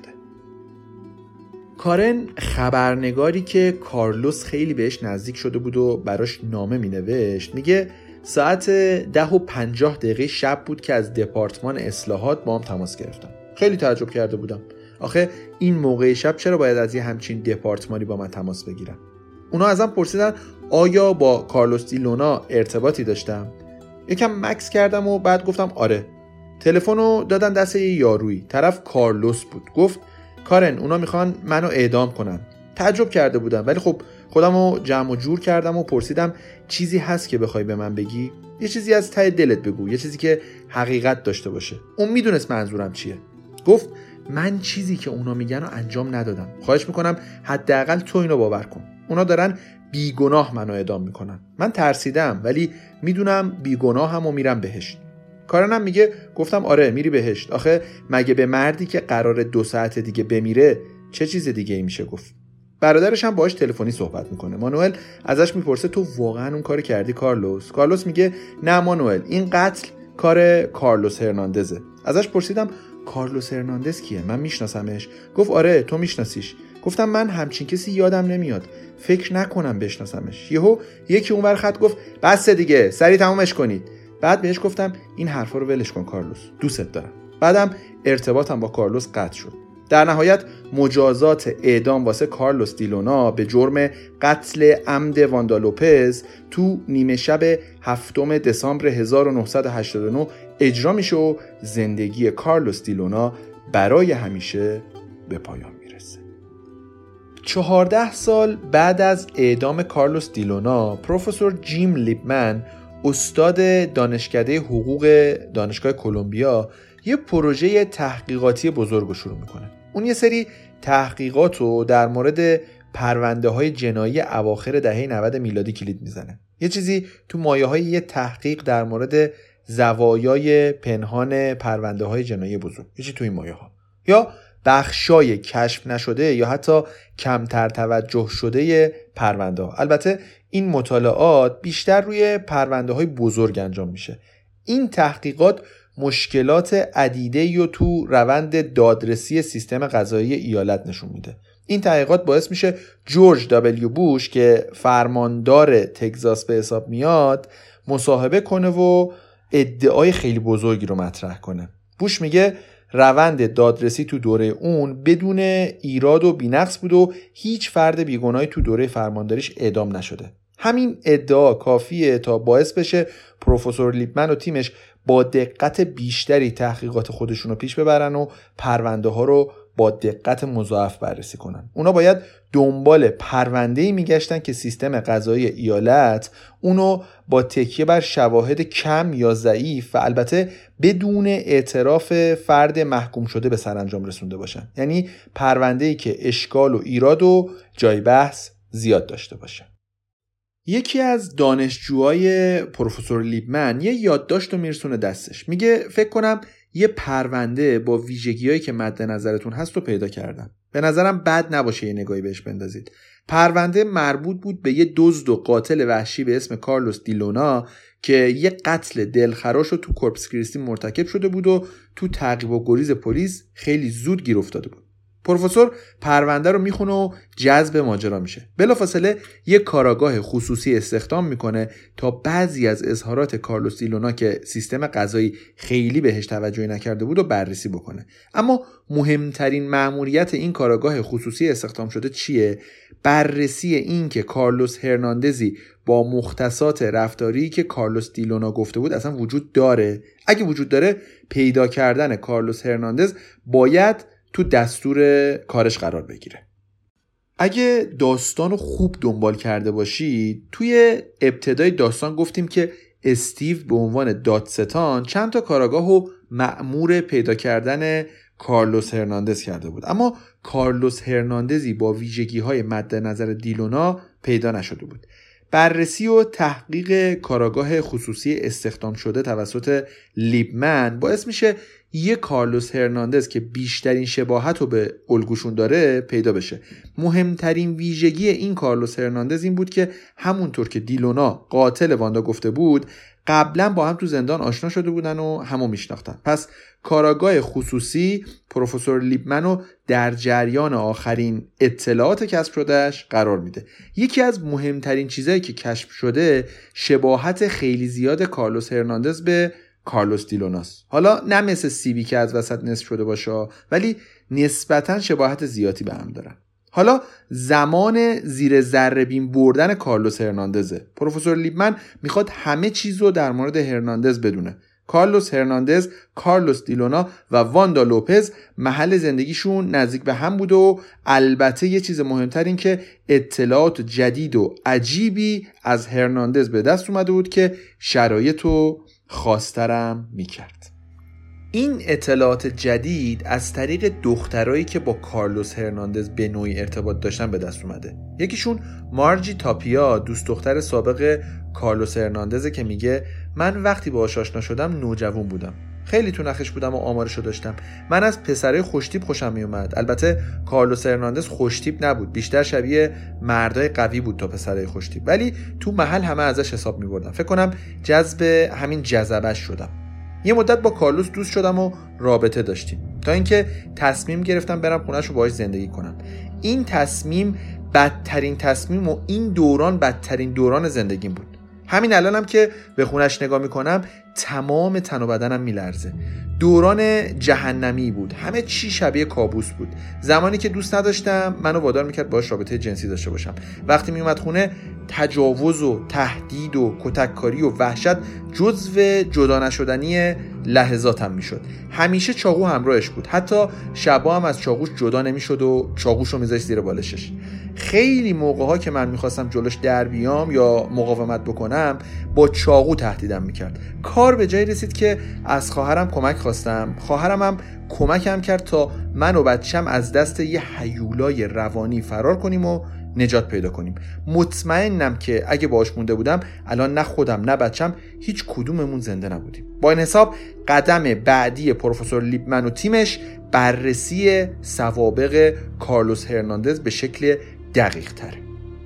کارن خبرنگاری که کارلوس خیلی بهش نزدیک شده بود و براش نامه می نوشت میگه ساعت 10:50 شب بود که از دپارتمان اصلاحات با هم تماس گرفتم. خیلی تعجب کرده بودم. آخه این موقع شب چرا باید از یه همچین دپارتمانی با من تماس بگیرم؟ اونا ازم پرسیدن آیا با کارلوس دیلونا ارتباطی داشتم؟ یکم مکس کردم و بعد گفتم آره. تلفنو دادن دست یه یارویی، طرف کارلوس بود. گفت کارن اونا میخوان منو اعدام کنن. تعجب کرده بودم، ولی خب خودمو جمع و جور کردم و پرسیدم چیزی هست که بخوای به من بگی؟ یه چیزی از ته دلت بگو، یه چیزی که حقیقت داشته باشه. اون میدونست منظورم چیه. گفت من چیزی که اونا میگن رو انجام ندادم. خواهش میکنم حداقل تو اینو باور کن. اونا دارن بیگناه منو اعدام میکنن. من ترسیدم ولی میدونم بیگناهم و میرم بهشت. کارنم میگه گفتم آره میری بهشت. آخه مگه به مردی که قراره 2 ساعت دیگه بمیره چه چیز دیگه ای میشه گفت؟ برادرش هم باهاش تلفنی صحبت میکنه. مانوئل ازش میپرسه تو واقعا اون کارو کردی کارلوس؟ کارلوس میگه نه مانوئل، این قتل کار کارلوس هرناندزه. ازش پرسیدم کارلوس هرناندز کیه؟ من میشناسمش. گفت آره تو میشناسیش. گفتم من همچین کسی یادم نمیاد، فکر نکنم بشناسمش. یهو یکی اونور خط گفت بس دیگه، سریع تمومش کنید. بعد بهش گفتم این حرفا رو ولش کن کارلوس، دوستت دارم. بعدم ارتباطم با کارلوس قطع شد. در نهایت مجازات اعدام واسه کارلوس دی لونا به جرم قتل عمد واندا لوپز تو نیمه شب 7 دسامبر 1989 اجرا میشه و زندگی کارلوس دی لونا برای همیشه به پایان میرسه. 14 سال بعد از اعدام کارلوس دی لونا، پروفسور جیم لیپمن، استاد دانشکده حقوق دانشگاه کلمبیا، یه پروژه تحقیقاتی بزرگ رو شروع میکنه. اون یه سری تحقیقات رو در مورد پرونده های جنایی اواخر دهه 90 میلادی کلید میزنه. یه چیزی تو مایه های یه تحقیق در مورد زوایای پنهان پرونده های جنایی بزرگ، یه چیزی تو این مایه ها، یا بخشای کشف نشده یا حتی کمتر توجه شده پرونده ها. البته این مطالعات بیشتر روی پرونده های بزرگ انجام میشه. این تحقیقات مشکلات عدیده‌ای رو تو روند دادرسی سیستم قضایی ایالت نشون میده. این تحقیقات باعث میشه جورج دبلیو بوش که فرماندار تگزاس به حساب میاد مصاحبه کنه و ادعای خیلی بزرگی رو مطرح کنه. بوش میگه روند دادرسی تو دوره اون بدون ایراد و بی‌نقص بود و هیچ فرد بیگناهی تو دوره فرمانداریش اعدام نشده. همین ادعا کافیه تا باعث بشه پروفسور لیپمن و تیمش با دقت بیشتری تحقیقات خودشون رو پیش ببرن و پرونده ها رو با دقت مضاعف بررسی کنن. اونا باید دنبال پرونده‌ای میگشتن که سیستم قضایی ایالت اونو با تکیه بر شواهد کم یا ضعیف و البته بدون اعتراف فرد محکوم شده به سرانجام رسونده باشن. یعنی پرونده‌ای که اشکال و ایراد و جای بحث زیاد داشته باشه. یکی از دانشجوهای پروفسور لیپمن یه یادداشت رو میرسونه دستش. میگه فکر کنم یه پرونده با ویژگی‌هایی که مد نظرتون هست رو پیدا کردم. به نظرم بد نباشه یه نگاهی بهش بندازید. پرونده مربوط بود به یه دزد و قاتل وحشی به اسم کارلوس دی لونا که یه قتل دلخراش رو تو کورپس کریستی مرتکب شده بود و تو تعقیب و گریز پلیس خیلی زود گیر افتاده بود. پروفسور پرونده رو میخونه و جذب ماجرا میشه. بلافاصله یک کاراگاه خصوصی استخدام میکنه تا بعضی از اظهارات کارلوس دی لونا که سیستم قضایی خیلی بهش توجهی نکرده بود و بررسی بکنه. اما مهمترین مأموریت این کاراگاه خصوصی استخدام شده چیه؟ بررسی این که کارلوس هرناندزی با مختصات رفتاری که کارلوس دی لونا گفته بود اصلا وجود داره. اگه وجود داره، پیدا کردن کارلوس هرناندز باید تو دستور کارش قرار بگیره. اگه داستان رو خوب دنبال کرده باشید، توی ابتدای داستان گفتیم که استیو به عنوان دادستان چند تا کاراگاه و مأمور پیدا کردن کارلوس هرناندز کرده بود، اما کارلوس هرناندزی با ویژگی‌های مد نظر دی لونا پیدا نشده بود. بررسی و تحقیق کاراگاه خصوصی استخدام شده توسط لیپمن باعث میشه یه کارلوس هرناندز که بیشترین شباهت رو به الگوشون داره پیدا بشه. مهمترین ویژگی این کارلوس هرناندز این بود که همونطور که دی لونا قاتل واندا گفته بود قبلا با هم تو زندان آشنا شده بودن و همو میشناختن. پس کاراگاه خصوصی پروفسور لیپمن رو در جریان آخرین اطلاعات کسب شدهش قرار میده. یکی از مهمترین چیزایی که کشف شده شباهت خیلی زیاد کارلوس هرناندز به کارلوس دی لوناست. حالا نه مثل سیبی که از وسط نصف شده باشه، ولی نسبتاً شباهت زیادی به هم دارن. حالا زمان زیر ذره بین بردن کارلوس هرناندزه. پروفسور لیپمن میخواد همه چیز رو در مورد هرناندز بدونه. کارلوس هرناندز، کارلوس دی لونا و واندا لوپز محل زندگیشون نزدیک به هم بود و البته یه چیز مهمتر این که اطلاعات جدید و عجیبی از هرناندز به دست اومده بود که شرایطو خاص‌ترم میکرد. این اطلاعات جدید از طریق دخترایی که با کارلوس هرناندز به نوعی ارتباط داشتن به دست اومده. یکیشون مارجی تاپیا، دوست دختر سابق کارلوس هرناندزه که میگه من وقتی باهاش آشنا شدم نوجوان بودم. خیلی تو نخش بودم و آمارشو داشتم. من از پسرای خوشتیپ خوشم میومد. البته کارلوس هرناندز خوشتیپ نبود، بیشتر شبیه مردای قوی بود تا پسرای خوشتیپ، ولی تو محل همه ازش حساب می‌بردن. فکر کنم جذب همین جذبش شدم. یه مدت با کارلوس دوست شدم و رابطه داشتیم تا اینکه تصمیم گرفتم برم خونه‌شو باهاش زندگی کنم. این تصمیم بدترین تصمیم و این دوران بدترین دوران زندگیم بود. همین الانم که به خونش نگاه میکنم تمام تن و بدنم میلرزه. دوران جهنمی بود، همه چی شبیه کابوس بود. زمانی که دوست نداشتم منو وادار میکرد باهاش رابطه جنسی داشته باشم. وقتی میومد خونه تجاوز و تهدید و کتککاری و وحشت جزو جدا نشدنی لحظاتم میشد. همیشه چاقو همراهش بود، حتی شبا هم از چاقوش جدا نمیشد و چاقوشو میذاشت زیر بالشش. خیلی موقع‌ها که من میخواستم جلوش در بیام یا مقاومت بکنم با چاقو تهدیدم میکرد. کار به جایی رسید که از خواهرم کمک خواستم. خواهرم هم کمکم کرد تا من و بچم از دست یه هیولای روانی فرار کنیم و نجات پیدا کنیم. مطمئنم که اگه باهاش مونده بودم الان نه خودم نه بچم هیچ کدوممون زنده نبودیم. با این حساب قدم بعدی پروفسور لیپمن و تیمش بررسی سوابق کارلوس هرناندز به شکل دقیق تره.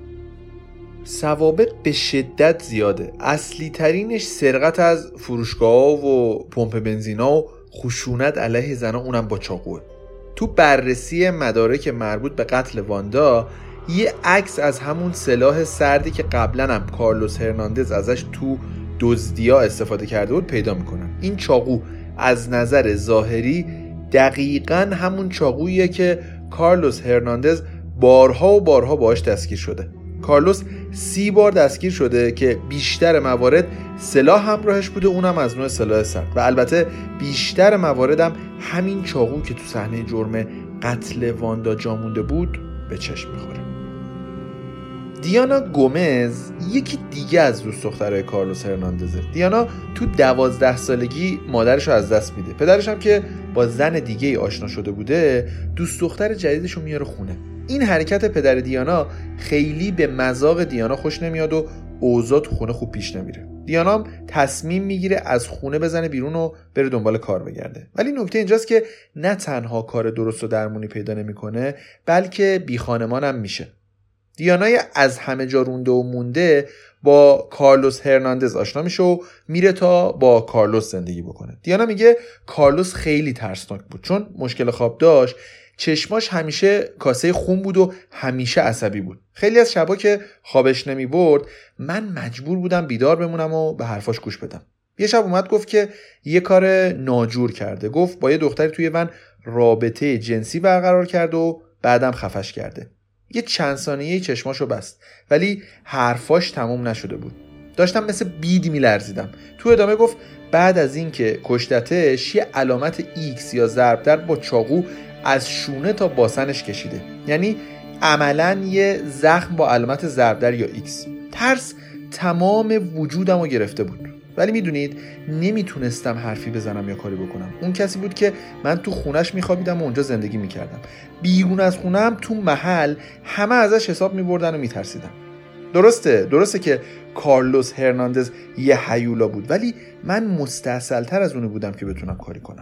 سوابق به شدت زیاده. اصلی ترینش سرقت از فروشگاه و پمپ بنزینا و خشونت علیه زنها، اونم با چاقوه. تو بررسی مدارک مربوط به قتل واندا یه عکس از همون سلاح سردی که قبلا هم کارلوس هرناندز ازش تو دزدی‌ها استفاده کرده بود پیدا میکنن. این چاقو از نظر ظاهری دقیقاً همون چاقوییه که کارلوس هرناندز بارها و بارها باهاش دستگیر شده. کارلوس 30 بار دستگیر شده که بیشتر موارد سلاح همراهش بوده، اونم از نوع سلاح سرد، و البته بیشتر مواردم همین چاقو که تو صحنه جرم قتل واندا جا مونده بود به چشم میخوره. دیانا گومز یکی دیگه از دوست دخترای کارلوس هرناندزه. دیانا تو 12 سالگی مادرش رو از دست میده. پدرش هم که با زن دیگه ای آشنا شده بوده دوست دختر جدیدش رو میاره خونه. این حرکت پدر دیانا خیلی به مذاق دیانا خوش نمیاد و اوضاع تو خونه خوب پیش نمیره. دیانا هم تصمیم میگیره از خونه بزنه بیرون و بره دنبال کار بگرده. ولی نکته اینجاست که نه تنها کار درست و درمونی پیدا نمیکنه بلکه بی خانمانم میشه. دیانای از همه جا رونده و مونده با کارلوس هرناندز آشنا میشه و میره تا با کارلوس زندگی بکنه. دیانا میگه کارلوس خیلی ترسناک بود چون مشکل خواب داشت، چشماش همیشه کاسه خون بود و همیشه عصبی بود. خیلی از شبا که خوابش نمی برد من مجبور بودم بیدار بمونم و به حرفاش گوش بدم. یه شب اومد گفت که یه کار ناجور کرده. گفت با یه دختری توی ون رابطه جنسی برقرار کرد و بعدم خفش کرده. یه چند ثانیه چشماشو بست ولی حرفاش تموم نشده بود. داشتم مثل بید میلرزیدم. تو ادامه گفت بعد از این که کشتتش یه علامت ایکس یا ضرب در با چاقو از شونه تا باسنش کشیده. یعنی عملاً یه زخم با علامت ضرب در یا ایکس. ترس تمام وجودمو گرفته بود. ولی میدونید نمیتونستم حرفی بزنم یا کاری بکنم. اون کسی بود که من تو خونش میخوابیدم و اونجا زندگی میکردم. بیرون از خونم تو محل همه ازش حساب میبردن و میترسیدم. درسته که کارلوس هرناندز یه هیولا بود ولی من مستاصل‌تر از اون بودم که بتونم کاری کنم.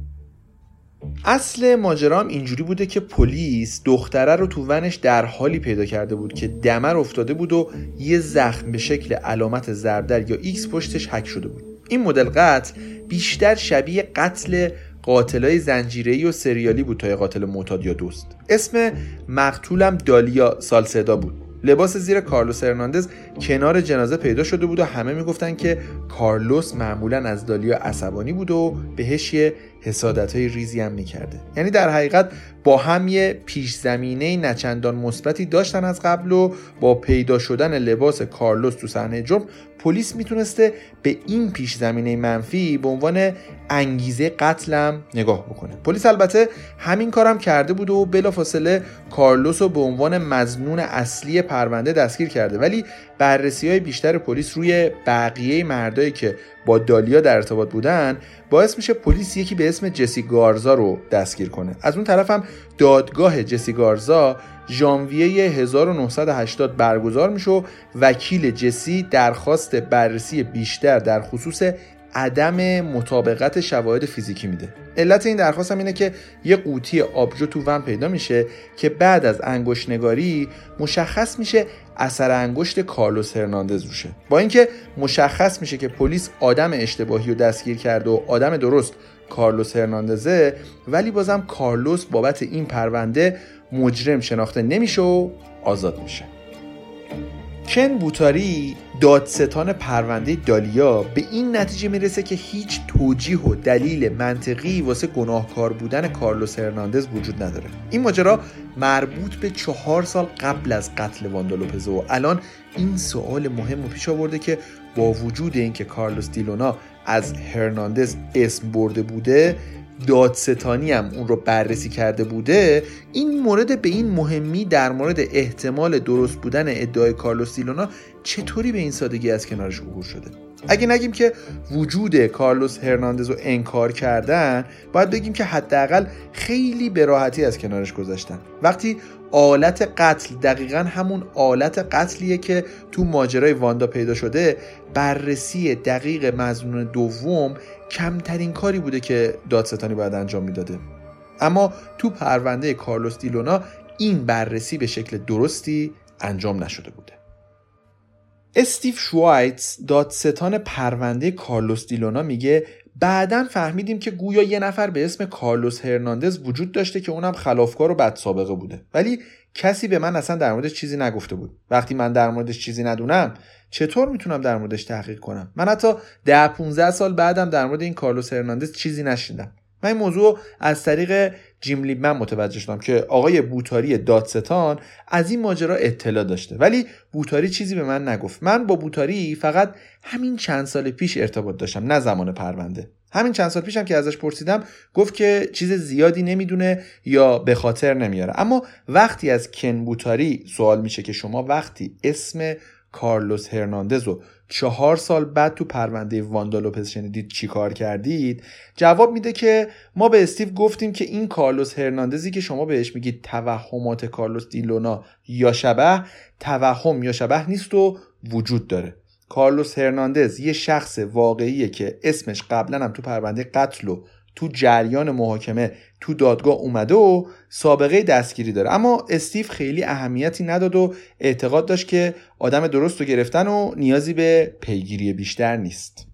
اصل ماجرام اینجوری بوده که پلیس دختره رو تو ونش در حالی پیدا کرده بود که دمر افتاده بود و یه زخم به شکل علامت ضرب در یا ایکس پشتش حک شده بود. این مدل قتل بیشتر شبیه قتل قاتلای زنجیره‌ای و سریالی بود تا قاتل معتاد یا دوست. اسم مقتولم دالیا سالسدا بود. لباس زیر کارلوس هرناندز کنار جنازه پیدا شده بود و همه میگفتن که کارلوس معمولاً از دالیا عصبانی بود و بهش یه حسادت‌های ریزی هم میکرده. یعنی در حقیقت با هم یه پیش زمینه نچندان مثبتی داشتن از قبل و با پیدا شدن لباس کارلوس تو صحنه جرم پلیس میتونسته به این پیش زمینه منفی به عنوان انگیزه قتلم نگاه بکنه. پلیس البته همین کارم کرده بود و بلافاصله کارلوس رو به عنوان مظنون اصلی پرونده دستگیر کرده، ولی بررسی‌های بیشتر پلیس روی بقیه مردایی که با دالیا در ارتباط بودن باعث میشه پلیس یکی به اسم جسی گارزا رو دستگیر کنه. از اون طرف هم دادگاه جسی گارزا ژانویه 1980 برگزار میشه و وکیل جسی درخواست بررسی بیشتر در خصوص عدم مطابقت شواهد فیزیکی میده. علت این درخواست هم اینه که یه قوطی آبجو تو ون پیدا میشه که بعد از انگشت نگاری مشخص میشه اثر انگشت کارلوس هرناندز روشه. با اینکه مشخص میشه که پلیس آدم اشتباهی رو دستگیر کرده و آدم درست کارلوس هرناندزه، ولی بازم کارلوس بابت این پرونده مجرم شناخته نمیشه و آزاد میشه. کن بوتاری دادستان پرونده دالیا به این نتیجه میرسه که هیچ توجیه و دلیل منطقی واسه گناهکار بودن کارلوس هرناندز وجود نداره. این ماجرا مربوط به 4 سال قبل از قتل واندا لوپز و الان این سوال مهم رو پیش آورده که با وجود اینکه کارلوس دی لونا از هرناندز اسم برده بوده، دادستانی هم اون رو بررسی کرده بوده، این مورد به این مهمی در مورد احتمال درست بودن ادعای کارلوس دی لونا چطوری به این سادگی از کنارش عبور شده؟ اگه نگیم که وجود کارلوس هرناندز رو انکار کردن، باید بگیم که حداقل خیلی به راحتی از کنارش گذاشتن. وقتی آلت قتل دقیقاً همون آلت قتلیه که تو ماجرای واندا پیدا شده، بررسی دقیق مظنون دوم کمترین کاری بوده که دادستانی باید انجام میداده. اما تو پرونده کارلوس دی لونا این بررسی به شکل درستی انجام نشده بوده. استیو شوایتز دادستان پرونده کارلوس دی لونا میگه بعداً فهمیدیم که گویا یه نفر به اسم کارلوس هرناندز وجود داشته که اونم خلافکار و بد سابقه بوده، ولی کسی به من اصلا در موردش چیزی نگفته بود. وقتی من در موردش چیزی ندونم چطور میتونم در موردش تحقیق کنم؟ من حتی 10-15 سال بعدم در مورد این کارلوس هرناندز چیزی نشنیدم. من این موضوع از طریق جیم لیبمن متوجه شدم که آقای بوتاری دادستان از این ماجرا اطلاع داشته، ولی بوتاری چیزی به من نگفت. من با بوتاری فقط همین چند سال پیش ارتباط داشتم، نه زمان پرونده. همین چند سال پیشم که ازش پرسیدم گفت که چیز زیادی نمیدونه یا به خاطر نمیاره. اما وقتی از کن بوتاری سوال میشه که شما وقتی اسم کارلوس هرناندز رو 4 سال بعد تو پرونده واندا لوپز شنیدید چی کار کردید، جواب میده که ما به استیو گفتیم که این کارلوس هرناندزی که شما بهش میگید توهمات کارلوس دی لونا یا شبه، توهم یا شبه نیست و وجود داره. کارلوس هرناندز یه شخص واقعیه که اسمش قبلا هم تو پرونده قتل و تو جریان محاکمه تو دادگاه اومده و سابقه دستگیری داره. اما استیو خیلی اهمیتی نداد و اعتقاد داشت که آدم درست رو گرفتن و نیازی به پیگیری بیشتر نیست.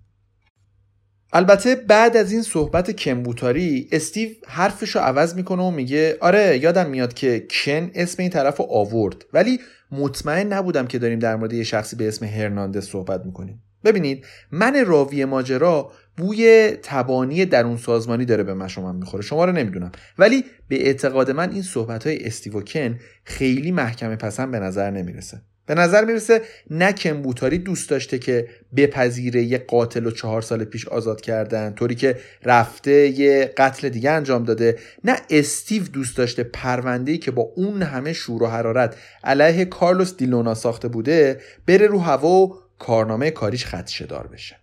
البته بعد از این صحبت کن بوتاری استیو حرفشو عوض میکنه و میگه آره یادم میاد که کن اسم این طرف رو آورد، ولی مطمئن نبودم که داریم در مورد یه شخصی به اسم هرناندز صحبت میکنیم. ببینید من راوی ماجرا بوی تبانی درون سازمانی داره به من شما میخوره، شما رو نمیدونم، ولی به اعتقاد من این صحبت‌های استیو و کن خیلی محکمه پسند به نظر نمیرسه. به نظر میرسه نه کن بوتاری دوست داشته که بپذیره یه قاتل رو 4 سال پیش آزاد کردن طوری که رفته یه قتل دیگه انجام داده، نه استیو دوست داشته پرونده‌ای که با اون همه شور و حرارت علیه کارلوس دی لونا ساخته بوده بره رو هوا و کارنامه کاریش خدشه‌دار بشه.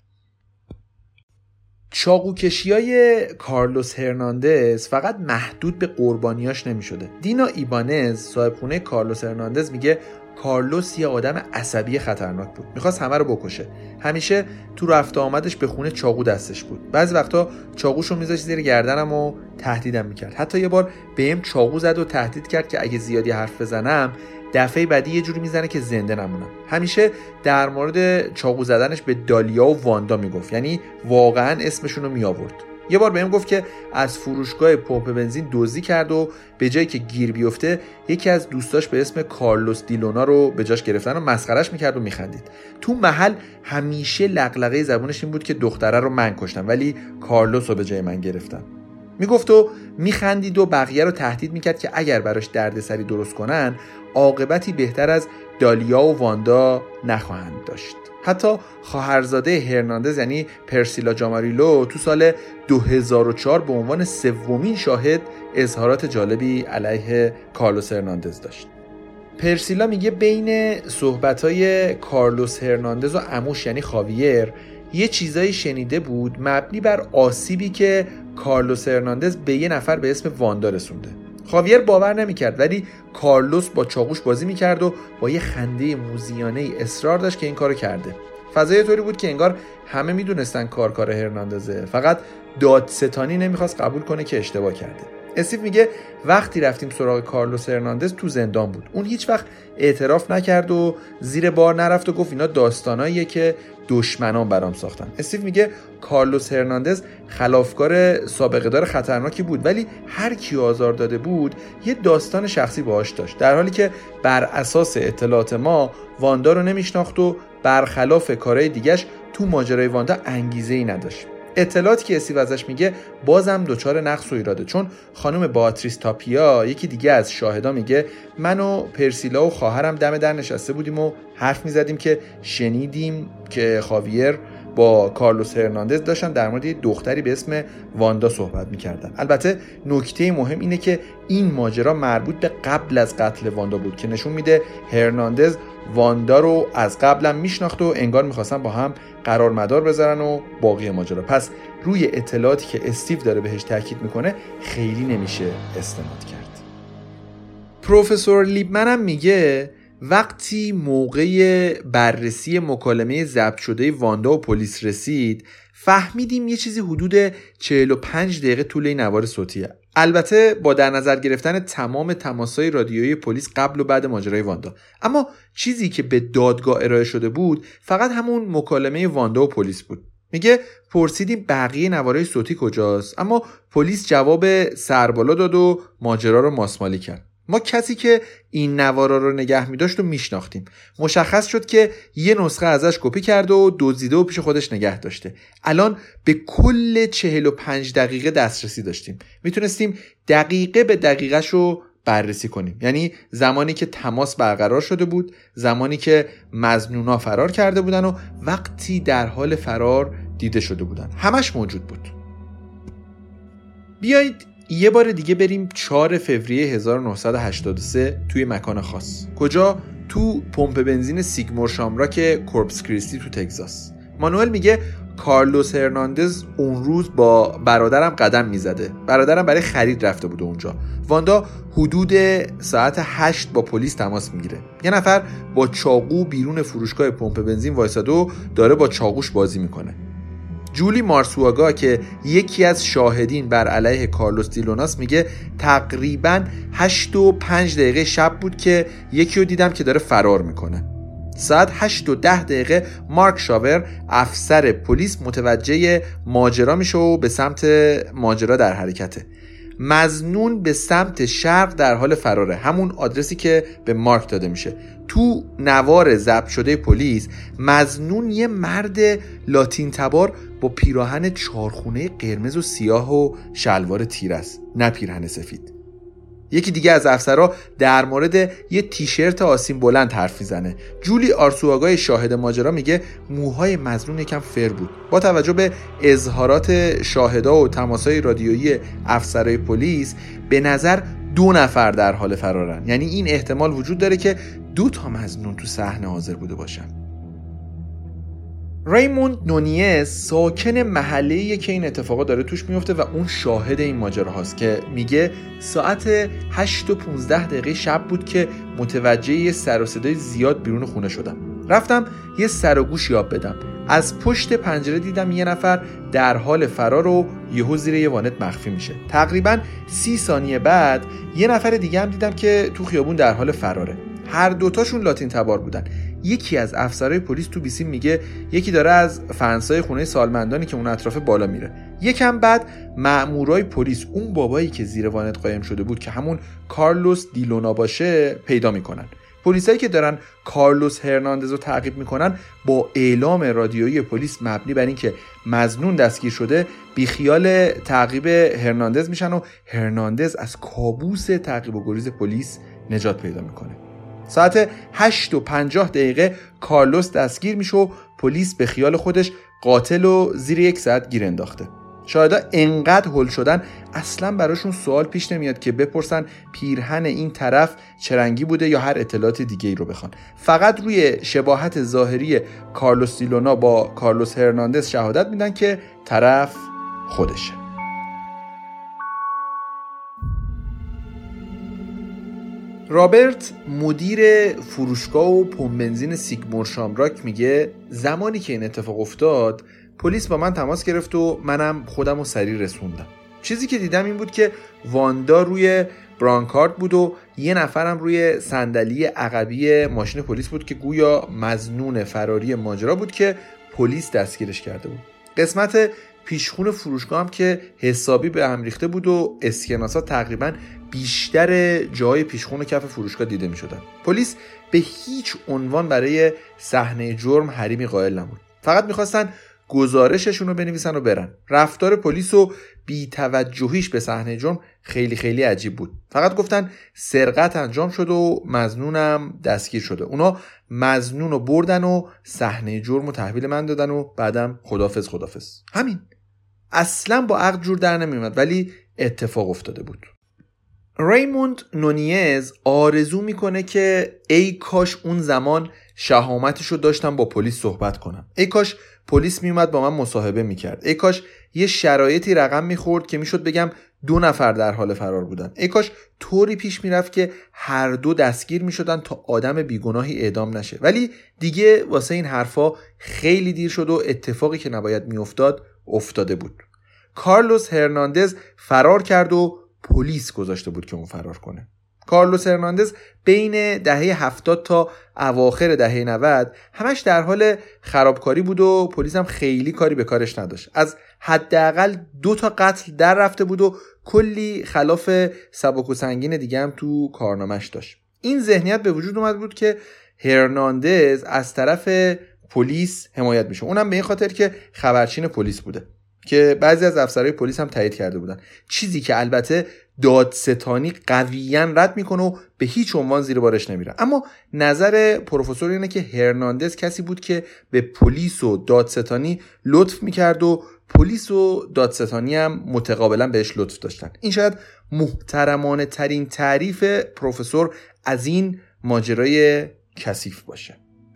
چاقوکشی‌های کارلوس هرناندز فقط محدود به قربانیاش نمی‌شده. دینا ایبانز صاحب خونه کارلوس هرناندز میگه کارلوس یه آدم عصبی خطرناک بود، میخواست همه رو بکشه. همیشه تو رفت آمدش به خونه چاقو دستش بود، بعضی وقتا چاقوشو میذاشت زیر گردنم و تهدیدم میکرد. حتی یه بار بهم چاقو زد و تهدید کرد که اگه زیادی حرف بزنم دفعه بعدی یه جوری میزنه که زنده نمونم. همیشه در مورد چاقو زدنش به دالیا و واندا میگفت، یعنی واقعا اسمشون رو میآورد. یه بار بهم گفت که از فروشگاه پمپ بنزین دزدی کرد و به جایی که گیر بیفته یکی از دوستاش به اسم کارلوس دی لونا رو به جاش گرفتن و مسخرهش میکرد و میخندید. تو محل همیشه لقلقه زبونش این بود که دختره رو من کشتم ولی کارلوس رو به جای من گرفتم. میگفت و میخندید و بقیه رو تهدید میکرد که اگر براش دردسری درست کنن عاقبتی بهتر از دالیا و واندا نخواهند داشت. حتی خواهرزاده هرناندز یعنی پرسیلا جاماریلو تو سال 2004 به عنوان 3مین شاهد اظهارات جالبی علیه کارلوس هرناندز داشت. پرسیلا میگه بین صحبت‌های کارلوس هرناندز و عموش یعنی خاویر یه چیزایی شنیده بود مبنی بر آسیبی که کارلوس هرناندز به یه نفر به اسم واندا رسونده. خاویر باور نمی‌کرد، ولی کارلوس با چاقوش بازی می‌کرد و با یه خنده موذیانه‌ای اصرار داشت که این کارو کرده. فضای طوری بود که انگار همه میدونستن کار هرناندزه، فقط دادستانی نمیخواست قبول کنه که اشتباه کرده. استیو میگه وقتی رفتیم سراغ کارلوس هرناندز تو زندان بود. اون هیچ وقت اعتراف نکرد و زیر بار نرفت و گفت اینا داستاناییه که دشمنان برام ساختن. استیو میگه کارلوس هرناندز خلافکار سابقه دار خطرناکی بود، ولی هر کی آزار داده بود یه داستان شخصی باهاش داشت، در حالی که بر اساس اطلاعات ما واندا رو نمیشناخت و برخلاف کارهای دیگه‌اش تو ماجرای واندا انگیزه‌ای نداشت. اطلاعاتی که استیو ازش میگه بازم دچار نقص و ایراده، چون خانم باتریس تاپیا، یکی دیگه از شاهدا، میگه من و پرسیلا و خواهرم دم در نشسته بودیم و حرف میزدیم که شنیدیم که خاویر با کارلوس هرناندز داشتن در مورد یه دختری به اسم واندا صحبت میکردن. البته نکته مهم اینه که این ماجرا مربوط به قبل از قتل واندا بود که نشون میده هرناندز واندا رو از قبلم میشناخت و انگار میخواستن با هم قرار مدار بذارن و باقی ماجرا. پس روی اطلاعاتی که استیو داره بهش تاکید میکنه خیلی نمیشه استناد کرد. پروفسور لیبمن هم میگه وقتی موقع بررسی مکالمه ضبط شده واندا و پلیس رسید فهمیدیم یه چیزی حدود 45 دقیقه طول این نوار صوتیه. البته با در نظر گرفتن تمام تماس‌های رادیویی پلیس قبل و بعد ماجرای واندا. اما چیزی که به دادگاه ارائه شده بود فقط همون مکالمه واندا و پلیس بود. میگه پرسیدیم بقیه نوارهای صوتی کجاست، اما پلیس جواب سربالا داد و ماجرا رو ماسمالی کرد. ما کسی که این نوارا رو نگه می‌داشت و میشناختیم. مشخص شد که یه نسخه ازش کپی کرده و دزدیده و پیش خودش نگه داشته. الان به کل 45 دقیقه دسترسی داشتیم. میتونستیم دقیقه به دقیقه‌ش رو بررسی کنیم. یعنی زمانی که تماس برقرار شده بود، زمانی که مظنونا فرار کرده بودن و وقتی در حال فرار دیده شده بودن. همش موجود بود. بیایید یه بار دیگه بریم 4 فوریه 1983 توی مکان خاص. کجا؟ تو پمپ بنزین سیگمور شامراک کورپس کریستی تو تگزاس. مانوئل میگه کارلوس هرناندز اون روز با برادرم قدم میزده. برادرم برای خرید رفته بوده اونجا. واندا حدود ساعت 8 با پلیس تماس میگیره. یه نفر با چاقو بیرون فروشگاه پمپ بنزین وایساده و داره با چاقوش بازی میکنه. جولی مارسواگا که یکی از شاهدین بر علیه کارلوس دیلوناس میگه تقریباً 8:05 شب بود که یکی رو دیدم که داره فرار میکنه. ساعت 8:10 مارک شاور افسر پلیس متوجه ماجرا میشه و به سمت ماجرا در حرکته. مظنون به سمت شرق در حال فراره، همون آدرسی که به مارک داده میشه. تو نوار ضبط شده پلیس مظنون یه مرد لاتین تبار با پیراهن چارخونه قرمز و سیاه و شلوار تیر است، نه پیراهن سفید. یکی دیگه از افسرها در مورد یه تیشرت آسین بلند حرف میزنه. جولی آرسواگای شاهد ماجرا میگه موهای مظنون یکم فر بود. با توجه به اظهارات شاهدا و تماسهای رادیویی افسرهای پلیس به نظر 2 نفر در حال فرارن. یعنی این احتمال وجود داره که 2 مظنون تو صحنه حاضر بوده باشن. ریموند نونیز ساکن محله‌ایه که این اتفاقا داره توش میفته و اون شاهد این ماجرا هاست که میگه ساعت 8:15 شب بود که متوجه یه سر و صدای زیاد بیرون خونه شدم. رفتم یه سر و گوش یاب بدم. از پشت پنجره دیدم یه نفر در حال فرار و یهو زیر یه وانت مخفی میشه. تقریباً 30 ثانیه بعد یه نفر دیگه هم دیدم که تو خیابون در حال فراره. هر دوتاشون لاتین تبار بودن. یکی از افسرهای پلیس تو بیسیم میگه یکی داره از فنسای خونه سالمندانی که اون اطراف بالا میره. یکم بعد مامورای پلیس اون بابایی که زیر وانت قایم شده بود که همون کارلوس دیلونا باشه پیدا میکنن. پلیسایی که دارن کارلوس هرناندز رو تعقیب میکنن با اعلام رادیویی پلیس مبنی بر اینکه مظنون دستگیر شده بیخیال تعقیب هرناندز میشن و هرناندز از کابوس تعقیب و گریز پلیس نجات پیدا میکنه. ساعت 8:50 کارلوس دستگیر میشه و پلیس به خیال خودش قاتل رو زیر 1 ساعت گیر انداخته. شاهدا انقدر هول شدن اصلا براشون سوال پیش نمیاد که بپرسن پیرهن این طرف چه رنگی بوده یا هر اطلاعات دیگه ای رو بخوان. فقط روی شباهت ظاهری کارلوس دی لونا با کارلوس هرناندز شهادت میدن که طرف خودشه. رابرت مدیر فروشگاه و پمپ بنزین سیگمور شامراک میگه زمانی که این اتفاق افتاد پلیس با من تماس گرفت و منم خودم رو سریع رسوندم. چیزی که دیدم این بود که واندا روی برانکارد بود و یه نفرم روی صندلی عقبی ماشین پلیس بود که گویا مظنون فراری ماجرا بود که پلیس دستگیرش کرده بود. قسمت پیشخون فروشگاه هم که حسابی به هم ریخته بود و اسکناسا تقریبا بیشتر جای پیشخون و کف فروشگاه دیده می شدن. پلیس به هیچ عنوان برای صحنه جرم حریمی قائل نبود. فقط می‌خواستن گزارششون رو بنویسن و برن. رفتار پلیس و بی‌توجهیش به صحنه جرم خیلی خیلی عجیب بود. فقط گفتن سرقت انجام شد و مظنونم دستگیر شده. اونا مظنون رو بردن و صحنه جرم رو تحویل من دادن و بعدم خدافظ. همین. اصلا با عقل جور در نمیومد ولی اتفاق افتاده بود. ریموند نونیز آرزو میکنه که ای کاش اون زمان شهامتشو داشتم با پلیس صحبت کنم. ای کاش پلیس میومد با من مصاحبه میکرد. ای کاش یه شرایطی رقم میخورد که میشد بگم 2 نفر در حال فرار بودن. ای کاش طوری پیش میرفت که هر دو دستگیر میشدن تا آدم بیگناهی اعدام نشه. ولی دیگه واسه این حرفا خیلی دیر شد و اتفاقی که نباید میافتاد افتاده بود. کارلوس هرناندز فرار کرد و پلیس گذاشته بود که اون فرار کنه. کارلوس هرناندز بین دهه 70 تا اواخر دهه 90 همش در حال خرابکاری بود و پلیس هم خیلی کاری به کارش نداشت. از حداقل 2 تا قتل در رفته بود و کلی خلاف سبک و سنگین دیگه هم تو کارنامش داشت. این ذهنیت به وجود اومد بود که هرناندز از طرف پلیس حمایت میشه. اونم به این خاطر که خبرچین پلیس بوده که بعضی از افسرهای پلیس هم تایید کرده بودن. چیزی که البته دادستانی قویاً رد میکنه و به هیچ عنوان زیر بارش نمیره. اما نظر پروفسور اینه که هرناندز کسی بود که به پلیس و دادستانی لطف میکرد و پلیس و دادستانی هم متقابلا بهش لطف داشتن. این شاید محترمانه ترین تعریف پروفسور از این ماجرای کثیف باشه.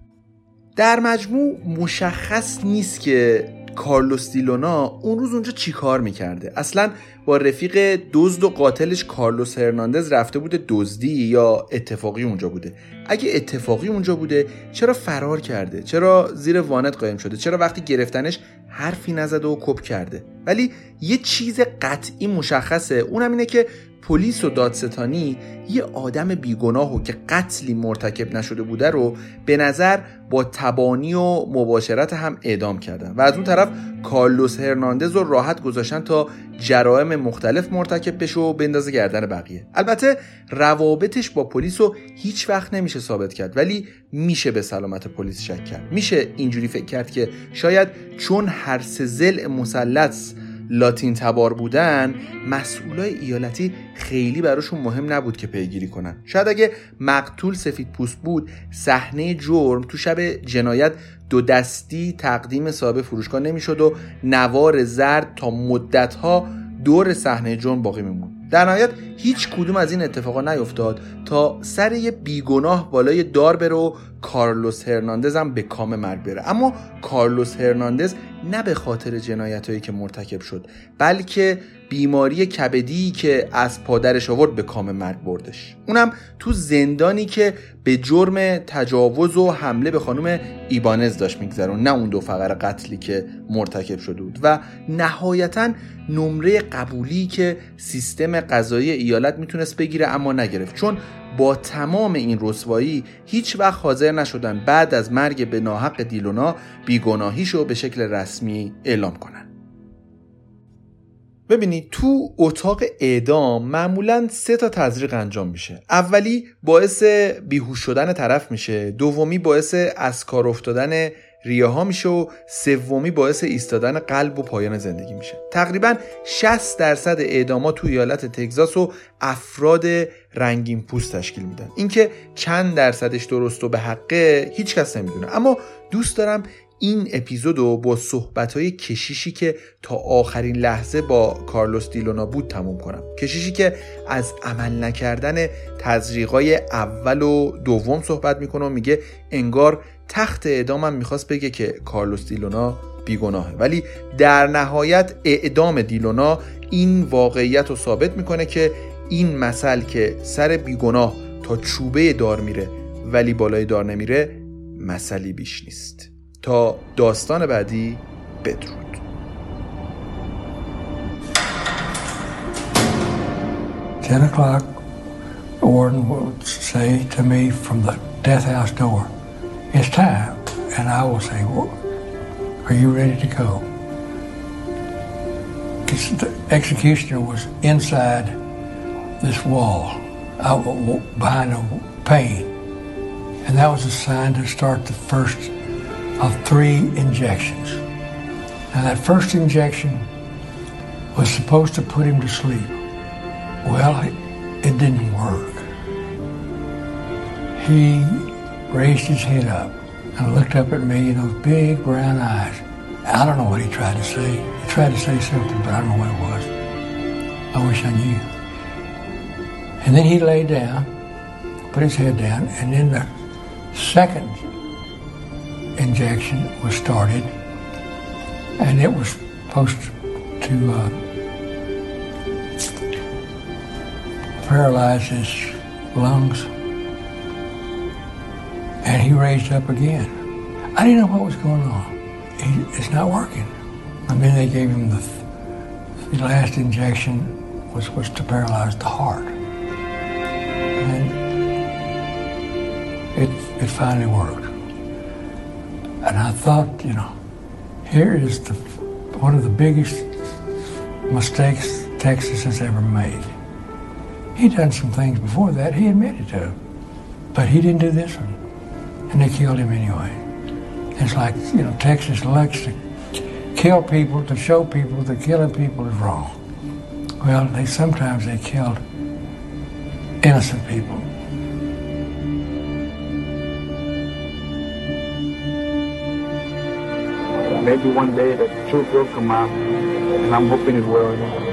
در مجموع مشخص نیست که کارلوس دی لونا اون روز اونجا چی کار میکرده. اصلا با رفیق دزد و قاتلش کارلوس هرناندز رفته بوده دزدی یا اتفاقی اونجا بوده؟ اگه اتفاقی اونجا بوده چرا فرار کرده؟ چرا زیر وانت قایم شده؟ چرا وقتی گرفتنش حرفی نزده و کپ کرده؟ ولی یه چیز قطعی مشخصه، اونم اینه که پلیس و دادستانی یه آدم بیگناهو که قتلی مرتکب نشده بوده رو به نظر با تبانی و مباشرت هم اعدام کردن و از اون طرف کارلوس هرناندز رو راحت گذاشتن تا جرائم مختلف مرتکب بشه و بندازه گردن بقیه. البته روابطش با پلیس رو هیچ وقت نمیشه ثابت کرد ولی میشه به سلامت پلیس شک کرد. میشه اینجوری فکر کرد که شاید چون هر سه ضلع مثلث لاتین تبار بودن مسئولای ایالتی خیلی براشون مهم نبود که پیگیری کنن. شاید اگه مقتول سفید پوست بود صحنه جرم تو شب جنایت 2 دستی تقدیم صاحب فروشگاه نمیشد و نوار زرد تا مدتها دور صحنه جرم باقی میموند. در نهایت هیچ کدوم از این اتفاقا نیفتاد تا سر یه بیگناه بالای دار بره و کارلوس هرناندز هم به کام مرگ بره. اما کارلوس هرناندز نه به خاطر جنایتایی که مرتکب شد بلکه بیماری کبدی که از پادرش آورد به کام مرگ بردش. اونم تو زندانی که به جرم تجاوز و حمله به خانم ایبانز داشت میگذرون، نه اون 2 فقر قتلی که مرتکب شده بود. و نهایتاً نمره قبولی که سیستم قضایی ایالت میتونست بگیره اما نگرفت، چون با تمام این رسوایی هیچ وقت حاضر نشدن بعد از مرگ به ناحق دی لونا بیگناهیشو به شکل رسمی اعلام کنن. ببینید تو اتاق اعدام معمولاً 3 تا تزریق انجام میشه. اولی باعث بیهوش شدن طرف میشه، دومی باعث از کار افتادن ریه‌ها میشه و سومی باعث ایستادن قلب و پایان زندگی میشه. تقریباً 60% اعدامات تو ایالت تگزاس و افراد رنگین پوست تشکیل میدن. اینکه چند درصدش درست و به حقه هیچ کس نمیدونه، اما دوست دارم این اپیزودو با صحبت‌های کشیشی که تا آخرین لحظه با کارلوس دی لونا بود تموم کنم. کشیشی که از عمل نکردن تزریقای اول و دوم صحبت میکنه و میگه انگار تخت اعدامم میخواست بگه که کارلوس دی لونا بیگناهه، ولی در نهایت اعدام دی لونا این واقعیت رو ثابت میکنه که این مثل که سر بیگناه تا چوبه دار میره ولی بالای دار نمیره مثلی بیش نیست. تا داستان بعدی، بدرود. 10 o'clock, the warden would say to me from the death house door, "It's time." And I will say, "Well, are you ready to go?" The executioner was inside this wall, out behind a pane. And that was a sign to start the first of 3 injections. Now that first injection was supposed to put him to sleep. Well, it didn't work. He raised his head up and looked up at me in those big brown eyes. I don't know what he tried to say. He tried to say something, but I don't know what it was. I wish I knew. And then he lay down, put his head down, and then the second injection was started, and it was supposed to paralyze his lungs. And he raised up again. I didn't know what was going on. It's not working. And then they gave him the last injection was to paralyze the heart. And it finally worked. And I thought, here is one of the biggest mistakes Texas has ever made. He'd done some things before that, he admitted to, but he didn't do this one. And they killed him anyway. It's like, Texas likes to kill people, to show people that killing people is wrong. Well, sometimes they killed innocent people. Maybe one day the truth will come out, and I'm hoping it will.